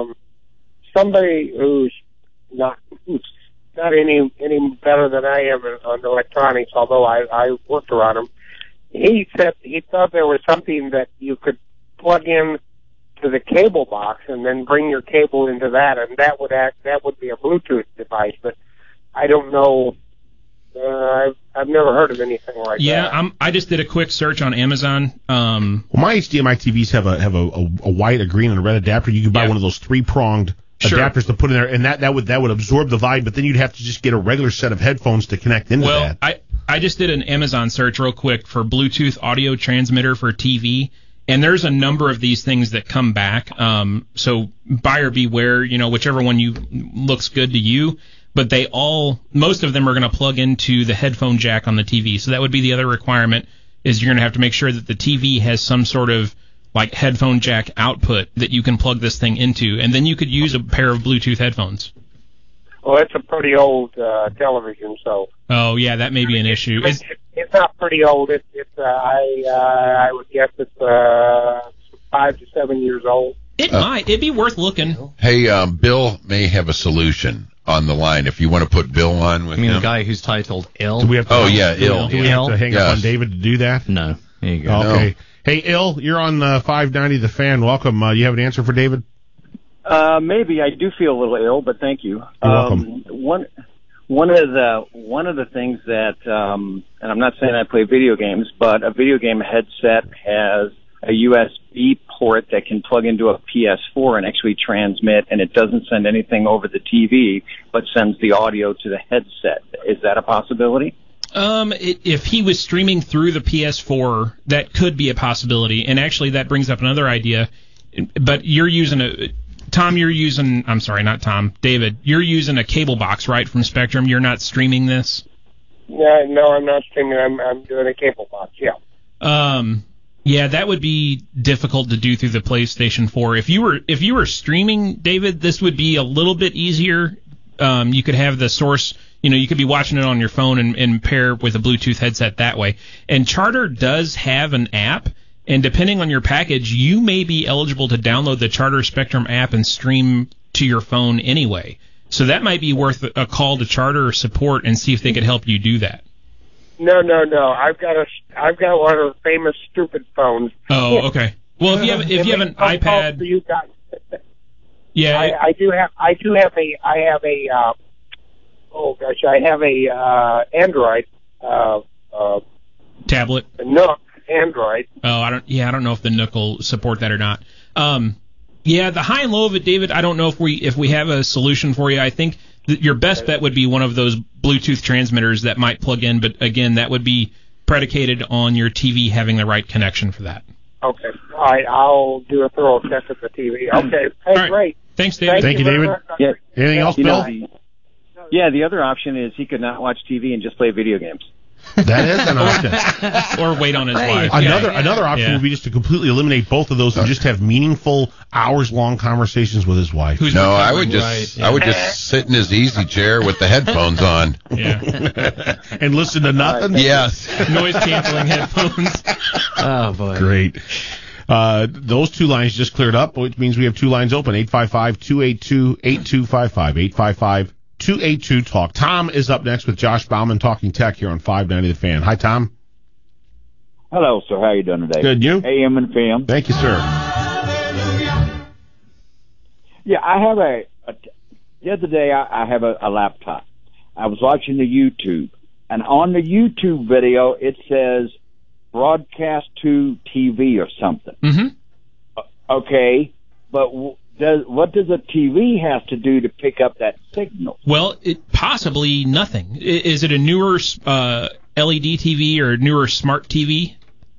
[SPEAKER 17] somebody who's not any better than I am on electronics, although I worked around him. He said he thought there was something that you could plug in to the cable box and then bring your cable into that, and that would be a Bluetooth device. But I don't know. I've never heard of anything like that.
[SPEAKER 12] Yeah, I just did a quick search on Amazon.
[SPEAKER 6] Well, my HDMI TVs have a white, a green, and a red adapter. You can buy one of those 3-pronged adapters to put in there, and that would absorb the volume. But then you'd have to just get a regular set of headphones to connect into that.
[SPEAKER 12] Well, I just did an Amazon search real quick for Bluetooth audio transmitter for TV. And there's a number of these things that come back. So buyer beware, whichever one looks good to you. But most of them are going to plug into the headphone jack on the TV. So that would be the other requirement, is you're going to have to make sure that the TV has some sort of like headphone jack output that you can plug this thing into. And then you could use a pair of Bluetooth headphones.
[SPEAKER 17] Well, it's a pretty old television, so.
[SPEAKER 12] Oh yeah, that may be an issue.
[SPEAKER 17] It's not pretty old. I would guess it's 5 to 7 years old.
[SPEAKER 12] It might. It'd be worth looking.
[SPEAKER 10] Hey, Bill may have a solution on the line. If you want to put Bill on with him.
[SPEAKER 11] You mean the guy who's titled Ill?
[SPEAKER 6] Do we have to
[SPEAKER 10] Ill.
[SPEAKER 6] Do we have to hang up on David to do that?
[SPEAKER 11] No. There you go.
[SPEAKER 6] Okay. No. Hey, Ill, you're on 590 The Fan. Welcome. You have an answer for David?
[SPEAKER 18] Maybe. I do feel a little ill, but thank you.
[SPEAKER 6] You're welcome.
[SPEAKER 14] One of the things that, and I'm not saying I play video games, but a video game headset has a USB port that can plug into a PS4 and actually transmit, and it doesn't send anything over the TV, but sends the audio to the headset. Is that a possibility?
[SPEAKER 12] If he was streaming through the PS4, that could be a possibility. And actually, that brings up another idea. But you're using David, you're using a cable box, right, from Spectrum? You're not streaming this?
[SPEAKER 17] No, I'm not streaming. I'm doing a cable box, yeah.
[SPEAKER 12] Yeah, that would be difficult to do through the PlayStation 4. If you were streaming, David, this would be a little bit easier. You could have the source, you could be watching it on your phone and pair with a Bluetooth headset that way. And Charter does have an app, and depending on your package, you may be eligible to download the Charter Spectrum app and stream to your phone anyway. So that might be worth a call to Charter support and see if they could help you do that.
[SPEAKER 17] No. I've got one of the famous stupid phones.
[SPEAKER 12] Oh, okay. Well, if you have an iPad,
[SPEAKER 17] you guys.
[SPEAKER 12] Yeah,
[SPEAKER 17] I have a Android
[SPEAKER 12] tablet.
[SPEAKER 17] Nook Android.
[SPEAKER 12] Oh, I don't know if the Nook will support that or not. Yeah, the high and low of it, David, I don't know if we have a solution for you. I think your best bet would be one of those Bluetooth transmitters that might plug in, but again, that would be predicated on your TV having the right connection for that.
[SPEAKER 17] Okay. All right, I'll do a thorough check of the TV. Okay. Hey,
[SPEAKER 12] right.
[SPEAKER 17] Great.
[SPEAKER 12] Thanks, David.
[SPEAKER 6] Thank you, David.
[SPEAKER 14] Yeah.
[SPEAKER 6] Anything else, Bill?
[SPEAKER 14] The other option is he could not watch TV and just play video games.
[SPEAKER 6] That is an option.
[SPEAKER 12] Or wait on his wife.
[SPEAKER 6] Another option would be just to completely eliminate both of those and just have meaningful, hours-long conversations with his wife.
[SPEAKER 10] I would just sit in his easy chair with the headphones on.
[SPEAKER 12] Yeah.
[SPEAKER 6] And listen to nothing?
[SPEAKER 10] Yes.
[SPEAKER 12] Noise-canceling headphones.
[SPEAKER 11] Oh, boy.
[SPEAKER 6] Great. Those two lines just cleared up, which means we have two lines open, 855-282-8255, 855-282-TALK. Tom is up next with Josh Bauman talking tech here on 590 The Fan. Hi, Tom.
[SPEAKER 18] Hello, sir. How you doing today?
[SPEAKER 6] Good, you?
[SPEAKER 18] AM and FM.
[SPEAKER 6] Thank you, sir.
[SPEAKER 18] Yeah, I have the other day I have a laptop. I was watching the YouTube, and on the YouTube video it says broadcast to TV or something.
[SPEAKER 12] Mm-hmm.
[SPEAKER 18] Okay, but what does a TV have to do to pick up that signal?
[SPEAKER 12] Well, possibly nothing. Is it a newer LED TV or newer smart TV?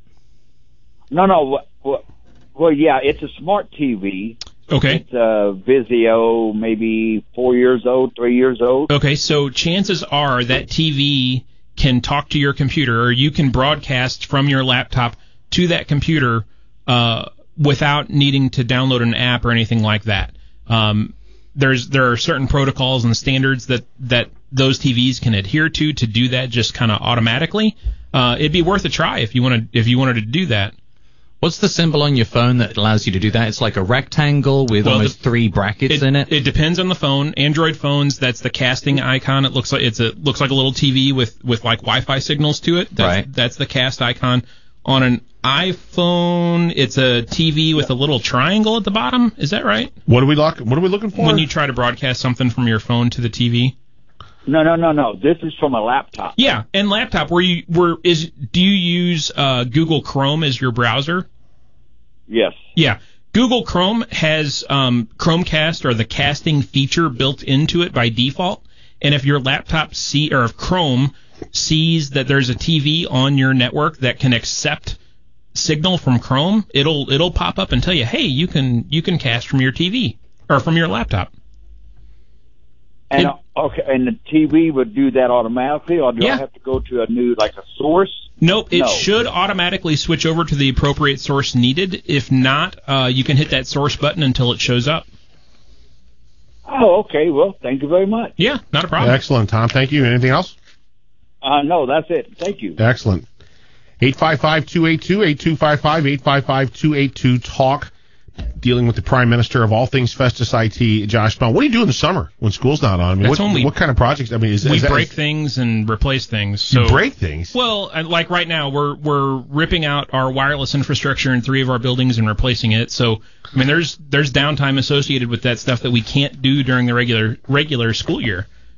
[SPEAKER 18] No. Well, yeah, it's a smart TV.
[SPEAKER 12] Okay.
[SPEAKER 18] It's a Vizio, maybe 4 years old, 3 years old.
[SPEAKER 12] Okay, so chances are that TV can talk to your computer, or you can broadcast from your laptop to that computer without needing to download an app or anything like that. There are certain protocols and standards that those TVs can adhere to do that just kind of automatically. It'd be worth a try if you wanted to do that.
[SPEAKER 11] What's the symbol on your phone that allows you to do that? It's like a rectangle with almost three brackets in it.
[SPEAKER 12] It depends on the phone. Android phones, that's the casting icon. It looks like looks like a little TV with like Wi-Fi signals to it. That's the cast icon. On an iPhone, it's a TV with a little triangle at the bottom. Is that right?
[SPEAKER 6] What are we looking for?
[SPEAKER 12] When you try to broadcast something from your phone to the TV.
[SPEAKER 18] No. This is from a laptop.
[SPEAKER 12] Yeah, and laptop. Do you use Google Chrome as your browser?
[SPEAKER 18] Yes.
[SPEAKER 12] Yeah. Google Chrome has Chromecast, or the casting feature, built into it by default. And if your laptop if Chrome sees that there's a TV on your network that can accept signal from Chrome, it'll pop up and tell you, hey, you can cast from your TV or from your laptop.
[SPEAKER 18] And and the TV would do that automatically, or do I have to go to a new, like a source?
[SPEAKER 12] Nope, it should automatically switch over to the appropriate source needed. If not, you can hit that source button until it shows up.
[SPEAKER 18] Oh, okay. Well, thank you very much.
[SPEAKER 12] Yeah, not a problem.
[SPEAKER 6] Excellent, Tom. Thank you. Anything else?
[SPEAKER 18] No, that's it. Thank you.
[SPEAKER 6] Excellent. 855-282-8255, 855-282-TALK. Dealing with the Prime Minister of all things Festus IT, Josh Bauman. What do you do in the summer when school's not on? I mean, what kind of projects? I mean,
[SPEAKER 12] we break things and replace things. So,
[SPEAKER 6] you break things?
[SPEAKER 12] Well, like right now, we're ripping out our wireless infrastructure in 3 of our buildings and replacing it. So, I mean, there's downtime associated with that stuff that we can't do during the regular school year.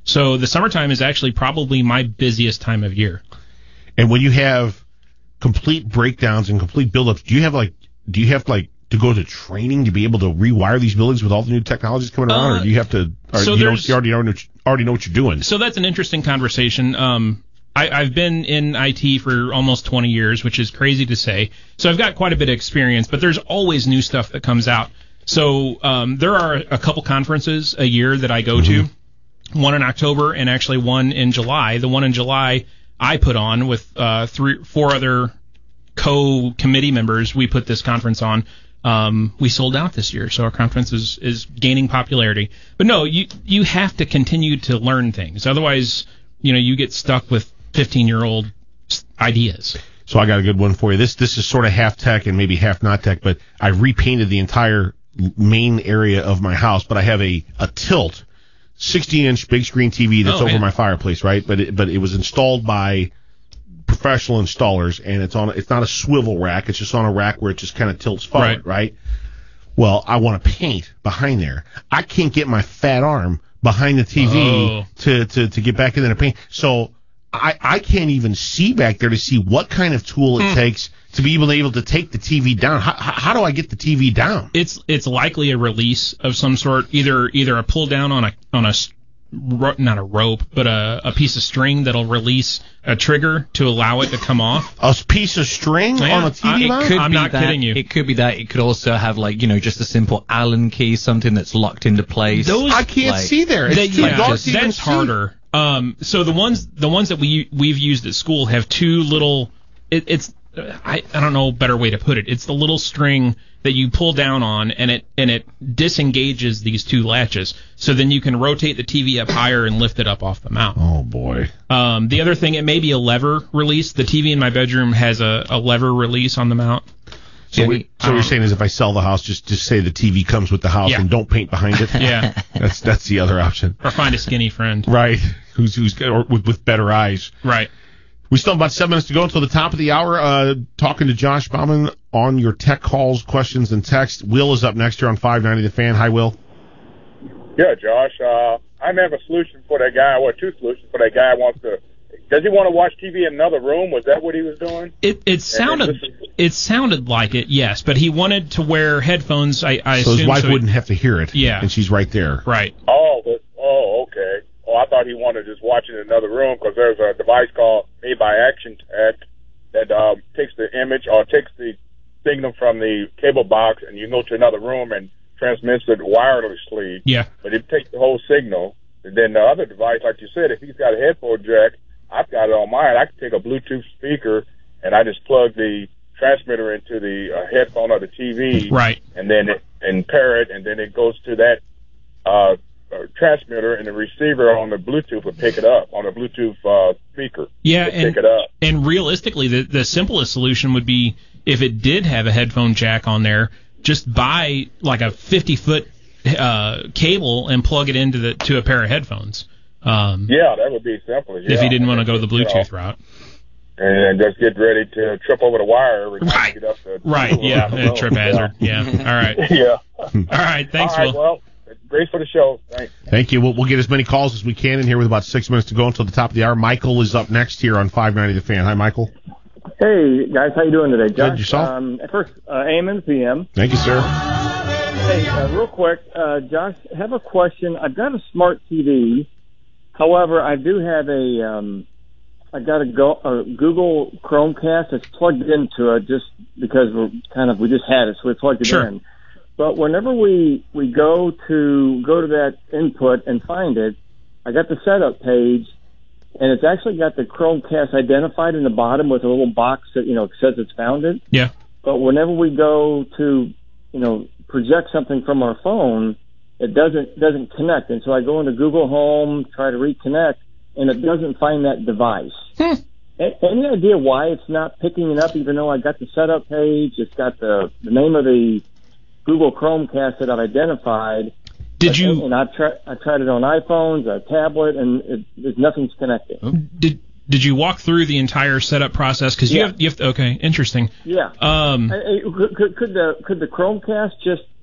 [SPEAKER 12] So the summertime is actually probably my busiest time of year.
[SPEAKER 6] And when you have complete breakdowns and complete buildups, do you have to go to training to be able to rewire these buildings with all the new technologies coming around, or do you have to? Or you already know what you're doing?
[SPEAKER 12] So that's an interesting conversation. I've been in IT for almost 20 years, which is crazy to say. So I've got quite a bit of experience, but there's always new stuff that comes out. So there are a couple conferences a year that I go to, one in October and actually one in July. The one in July I put on with 4 other co-committee members. We put this conference on. We sold out this year, so our conference is gaining popularity. But no, you have to continue to learn things. Otherwise, you get stuck with 15-year-old ideas.
[SPEAKER 6] So I got a good one for you. This is sort of half tech and maybe half not tech, but I repainted the entire main area of my house, but I have a tilt 60-inch big screen TV that's over my fireplace, right? But it was installed by professional installers, and it's not a swivel rack, it's just on a rack where it just kind of tilts forward, right? Well, I want to paint behind there. I can't get my fat arm behind the TV to get back in there to paint. So I can't even see back there to see what kind of tool it takes to be able to take the TV down. How do I get the TV down?
[SPEAKER 12] It's likely a release of some sort, either a pull down on a not a rope, but a piece of string that'll release a trigger to allow it to come off.
[SPEAKER 6] A piece of string on a TV line?
[SPEAKER 12] I'm not kidding you.
[SPEAKER 11] It could be that. It could also have just a simple Allen key, something that's locked into place.
[SPEAKER 6] Those I can't see there. It's too dark to even
[SPEAKER 12] that's harder. So the ones that we've used at school have 2 little. I don't know a better way to put it. It's the little string that you pull down on, and it disengages these 2 latches. So then you can rotate the TV up higher and lift it up off the mount.
[SPEAKER 6] Oh boy.
[SPEAKER 12] The other thing, it may be a lever release. The TV in my bedroom has a lever release on the mount.
[SPEAKER 6] So what you're saying is if I sell the house, just say the TV comes with the house and don't paint behind it.
[SPEAKER 12] Yeah.
[SPEAKER 6] That's the other option.
[SPEAKER 12] Or find a skinny friend.
[SPEAKER 6] Right. Who's with better eyes.
[SPEAKER 12] Right.
[SPEAKER 6] We still have about 7 minutes to go until the top of the hour. Talking to Josh Bauman on your tech calls, questions, and text. Will is up next here on 590 The Fan. Hi, Will.
[SPEAKER 19] Yeah, Josh. I have a solution for that guy. Well, 2 solutions for that guy. Does he want to watch TV in another room? Was that what he was doing?
[SPEAKER 12] It sounded like it, yes. But he wanted to wear headphones. I assume
[SPEAKER 6] so his wife wouldn't have to hear it.
[SPEAKER 12] Yeah.
[SPEAKER 6] And she's right there.
[SPEAKER 12] Right.
[SPEAKER 19] Oh, okay. Oh, I thought he wanted to just watch it in another room because there's a device called Made by Action Tech that takes the image or takes the signal from the cable box, and you go to another room and transmits it wirelessly.
[SPEAKER 12] Yeah.
[SPEAKER 19] But it takes the whole signal. And then the other device, like you said, if he's got a headphone jack, I've got it on mine. I can take a Bluetooth speaker and I just plug the transmitter into the headphone of the TV.
[SPEAKER 12] Right.
[SPEAKER 19] And then and pair it, and then it goes to that transmitter, and the receiver on the Bluetooth will pick it up on a Bluetooth speaker.
[SPEAKER 12] Yeah,
[SPEAKER 19] pick it up.
[SPEAKER 12] And realistically, the simplest solution would be if it did have a headphone jack on there, just buy like a 50-foot cable and plug it into a pair of headphones.
[SPEAKER 19] Yeah, that would be simple. Yeah.
[SPEAKER 12] If you didn't want to go the Bluetooth route.
[SPEAKER 19] And just get ready to trip over the wire every time you get up the
[SPEAKER 12] yeah, trip hazard. Yeah. All right.
[SPEAKER 19] Yeah.
[SPEAKER 12] All right, thanks, Will.
[SPEAKER 19] Well, great for the show. Thanks.
[SPEAKER 6] Thank you. We'll get as many calls as we can in here with about 6 minutes to go until the top of the hour. Michael is up next here on 590 The Fan. Hi, Michael.
[SPEAKER 20] Hey, guys. How you doing today, Josh?
[SPEAKER 6] Good, yourself?
[SPEAKER 20] First, AM and PM.
[SPEAKER 6] Thank you, sir.
[SPEAKER 20] Hey, real quick, Josh, I have a question. I've got a smart TV. However, I do have I got a Google Chromecast that's plugged into it just because we just had it, so we plugged it in. But whenever we go to that input and find it, I got the setup page, and it's actually got the Chromecast identified in the bottom with a little box that says it's found it.
[SPEAKER 12] Yeah.
[SPEAKER 20] But whenever we go to project something from our phone, it doesn't connect, and so I go into Google Home, try to reconnect, and it doesn't find that device. Any idea why it's not picking it up, even though I got the setup page, it's got the name of the Google Chromecast that I've identified. And I tried it on iPhones, a tablet, and nothing's connecting.
[SPEAKER 12] Did you walk through the entire setup process? Because you have to, okay, interesting.
[SPEAKER 20] Yeah. Could the Chromecast just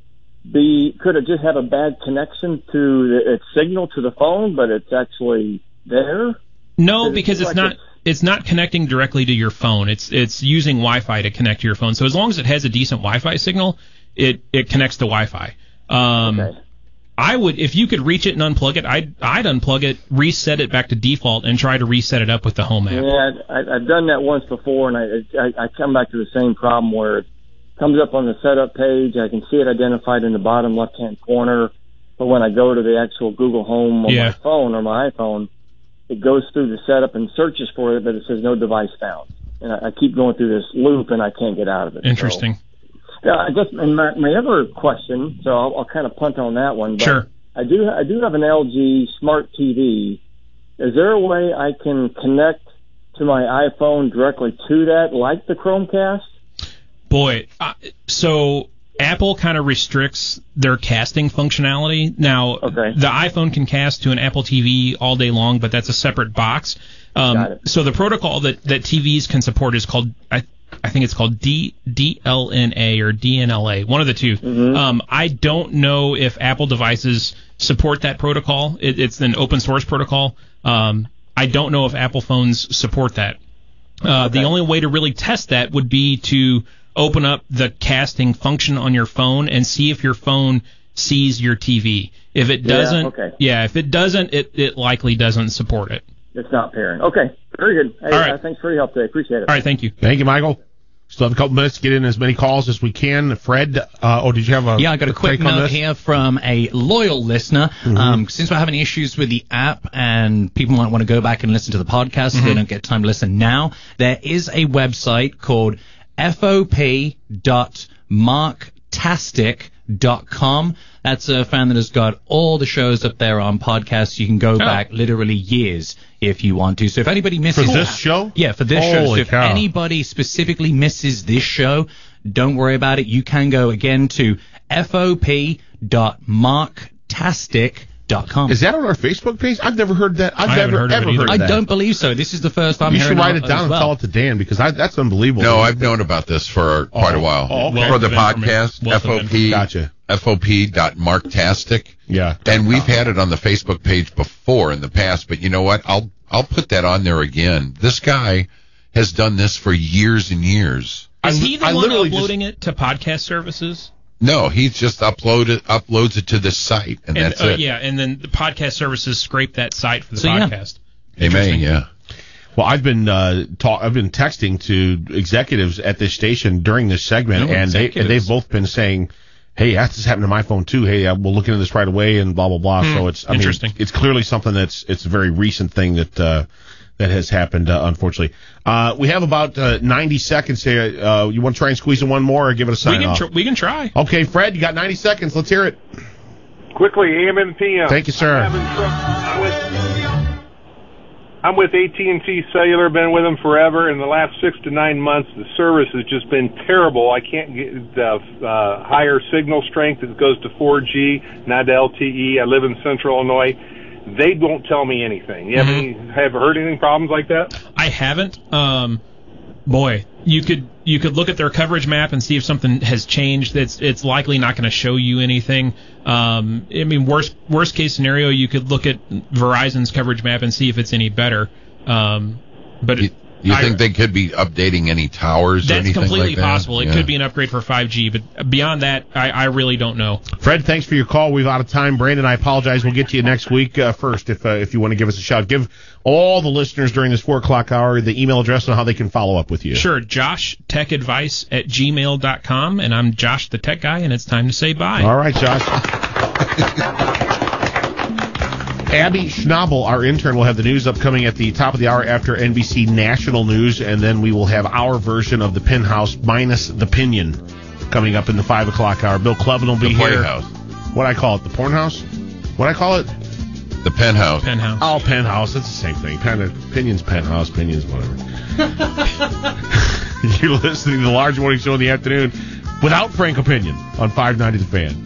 [SPEAKER 20] could it just have a bad connection to its signal to the phone, but it's actually there?
[SPEAKER 12] No, because it's not connecting directly to your phone. It's using Wi-Fi to connect to your phone. So as long as it has a decent Wi-Fi signal, it connects to Wi-Fi.
[SPEAKER 20] Okay.
[SPEAKER 12] I would, if you could reach it and unplug it, I'd unplug it, reset it back to default, and try to reset it up with the Home app.
[SPEAKER 20] Yeah, I've done that once before, and I come back to the same problem where it comes up on the setup page. I can see it identified in the bottom left-hand corner, but when I go to the actual Google Home on my phone or my iPhone, it goes through the setup and searches for it, but it says no device found. And I keep going through this loop, and I can't get out of it.
[SPEAKER 12] Interesting.
[SPEAKER 20] So, yeah, and my other question, so I'll kind of punt on that one. But
[SPEAKER 12] sure.
[SPEAKER 20] I do have an LG Smart TV. Is there a way I can connect to my iPhone directly to that, like the Chromecast?
[SPEAKER 12] Boy, so Apple kind of restricts their casting functionality. Now, the iPhone can cast to an Apple TV all day long, but that's a separate box. So the protocol that TVs can support is called, I think it's called DLNA or DNLA, one of the two.
[SPEAKER 20] Mm-hmm.
[SPEAKER 12] I don't know if Apple devices support that protocol. It's an open source protocol. I don't know if Apple phones support that. The only way to really test that would be to open up the casting function on your phone and see if your phone sees your TV. If it doesn't, if it doesn't, it likely doesn't support it.
[SPEAKER 20] It's not pairing. Okay, very good. Hey,
[SPEAKER 12] all right.
[SPEAKER 20] Thanks for your help today. Appreciate it.
[SPEAKER 12] All right, thank you.
[SPEAKER 6] Thank you, Michael. Still have a couple minutes to get in as many calls as we can. Fred, did you have a...
[SPEAKER 11] Yeah, I got a quick note here from a loyal listener.
[SPEAKER 6] Mm-hmm.
[SPEAKER 11] Since we're having issues with the app and people might want to go back and listen to the podcast if they don't get time to listen now, there is a website called fop.marktastic.com. That's a fan that has got all the shows up there on podcasts. You can go back literally years if you want to. So if anybody misses...
[SPEAKER 6] For this show?
[SPEAKER 11] Yeah, for this show. So if anybody specifically misses this show, don't worry about it. You can go again to fop.marktastic.com.
[SPEAKER 6] Is that on our Facebook page? I've never heard that. I've never heard that.
[SPEAKER 11] I don't believe so. This is the first time
[SPEAKER 6] you
[SPEAKER 11] hearing
[SPEAKER 6] should write it down and tell it to Dan, because that's unbelievable.
[SPEAKER 10] No, I've known about this for quite a while. For the podcast, FOP.
[SPEAKER 6] Gotcha.
[SPEAKER 10] FOP.marktastic.
[SPEAKER 6] Yeah.
[SPEAKER 10] And we've had it on the Facebook page before in the past, but you know what? I'll put that on there again. This guy has done this for years and years.
[SPEAKER 12] Is he the one uploading it to podcast services?
[SPEAKER 10] No, he just uploads it to the site, and that's it.
[SPEAKER 12] Yeah, and then the podcast services scrape that site for the podcast.
[SPEAKER 10] They may, yeah.
[SPEAKER 6] Well, I've been texting to executives at this station during this segment, and they've both been saying, "Hey, this happened to my phone too. Hey, we'll look into this right away," and blah blah blah. So it's interesting. It's clearly something it's a very recent thing that has happened. Unfortunately, we have about 90 seconds here. You want to try and squeeze in one more, or give it a sign off?
[SPEAKER 12] We can try.
[SPEAKER 6] Okay, Fred, you got 90 seconds. Let's hear it.
[SPEAKER 21] Quickly, AM and PM.
[SPEAKER 6] Thank you, sir.
[SPEAKER 21] I'm with AT&T Cellular, been with them forever. In the last 6 to 9 months, the service has just been terrible. I can't get the higher signal strength. It goes to 4G, not to LTE. I live in Central Illinois. They don't tell me anything. You have heard any problems like that?
[SPEAKER 12] I haven't. Boy, you could look at their coverage map and see if something has changed. It's likely not going to show you anything. I mean, worst case scenario, you could look at Verizon's coverage map and see if it's any better. But
[SPEAKER 10] you think they could be updating any towers or anything like that?
[SPEAKER 12] That's completely possible. It could be an upgrade for 5G, but beyond that, I really don't know.
[SPEAKER 6] Fred, thanks for your call. We're out of time. Brandon, I apologize. We'll get to you next week first if you want to give us a shout. Give all the listeners during this 4 o'clock hour the email address and how they can follow up with you.
[SPEAKER 12] Sure. JoshTechAdvice@gmail.com, and I'm Josh the Tech Guy, and it's time to say bye.
[SPEAKER 6] All right, Josh. Abby Schnabel, our intern, will have the news upcoming at the top of the hour after NBC National News, and then we will have our version of the Penthouse minus the Pinion coming up in the 5 o'clock hour. Bill Clubbin will be here.
[SPEAKER 10] Playhouse.
[SPEAKER 6] What I call it? The Pornhouse? What I call it?
[SPEAKER 10] The Penthouse.
[SPEAKER 6] Oh, Penthouse. It's the same thing. Pinion's Penthouse. Pinion's whatever. You're listening to the Large Morning Show in the afternoon without Frank Opinion on 590 The Fan.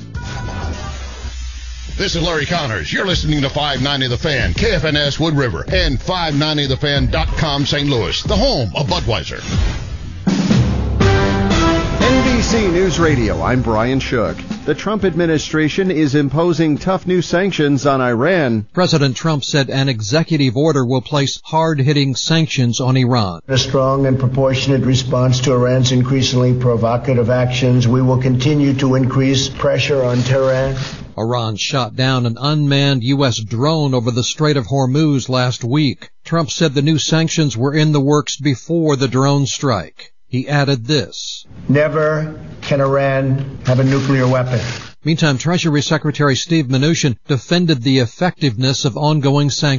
[SPEAKER 22] This is Larry Connors. You're listening to 590 The Fan, KFNS Wood River, and 590thefan.com St. Louis, the home of Budweiser.
[SPEAKER 23] NBC News Radio, I'm Brian Shook.
[SPEAKER 2] The Trump administration is imposing tough new sanctions on Iran.
[SPEAKER 5] President Trump said an executive order will place hard-hitting sanctions on Iran.
[SPEAKER 23] A strong and proportionate response to Iran's increasingly provocative actions. We will continue to increase pressure on Tehran.
[SPEAKER 5] Iran shot down an unmanned U.S. drone over the Strait of Hormuz last week. Trump said the new sanctions were in the works before the drone strike. He added this:
[SPEAKER 23] Never can Iran have a nuclear weapon.
[SPEAKER 5] Meantime, Treasury Secretary Steve Mnuchin defended the effectiveness of ongoing sanctions.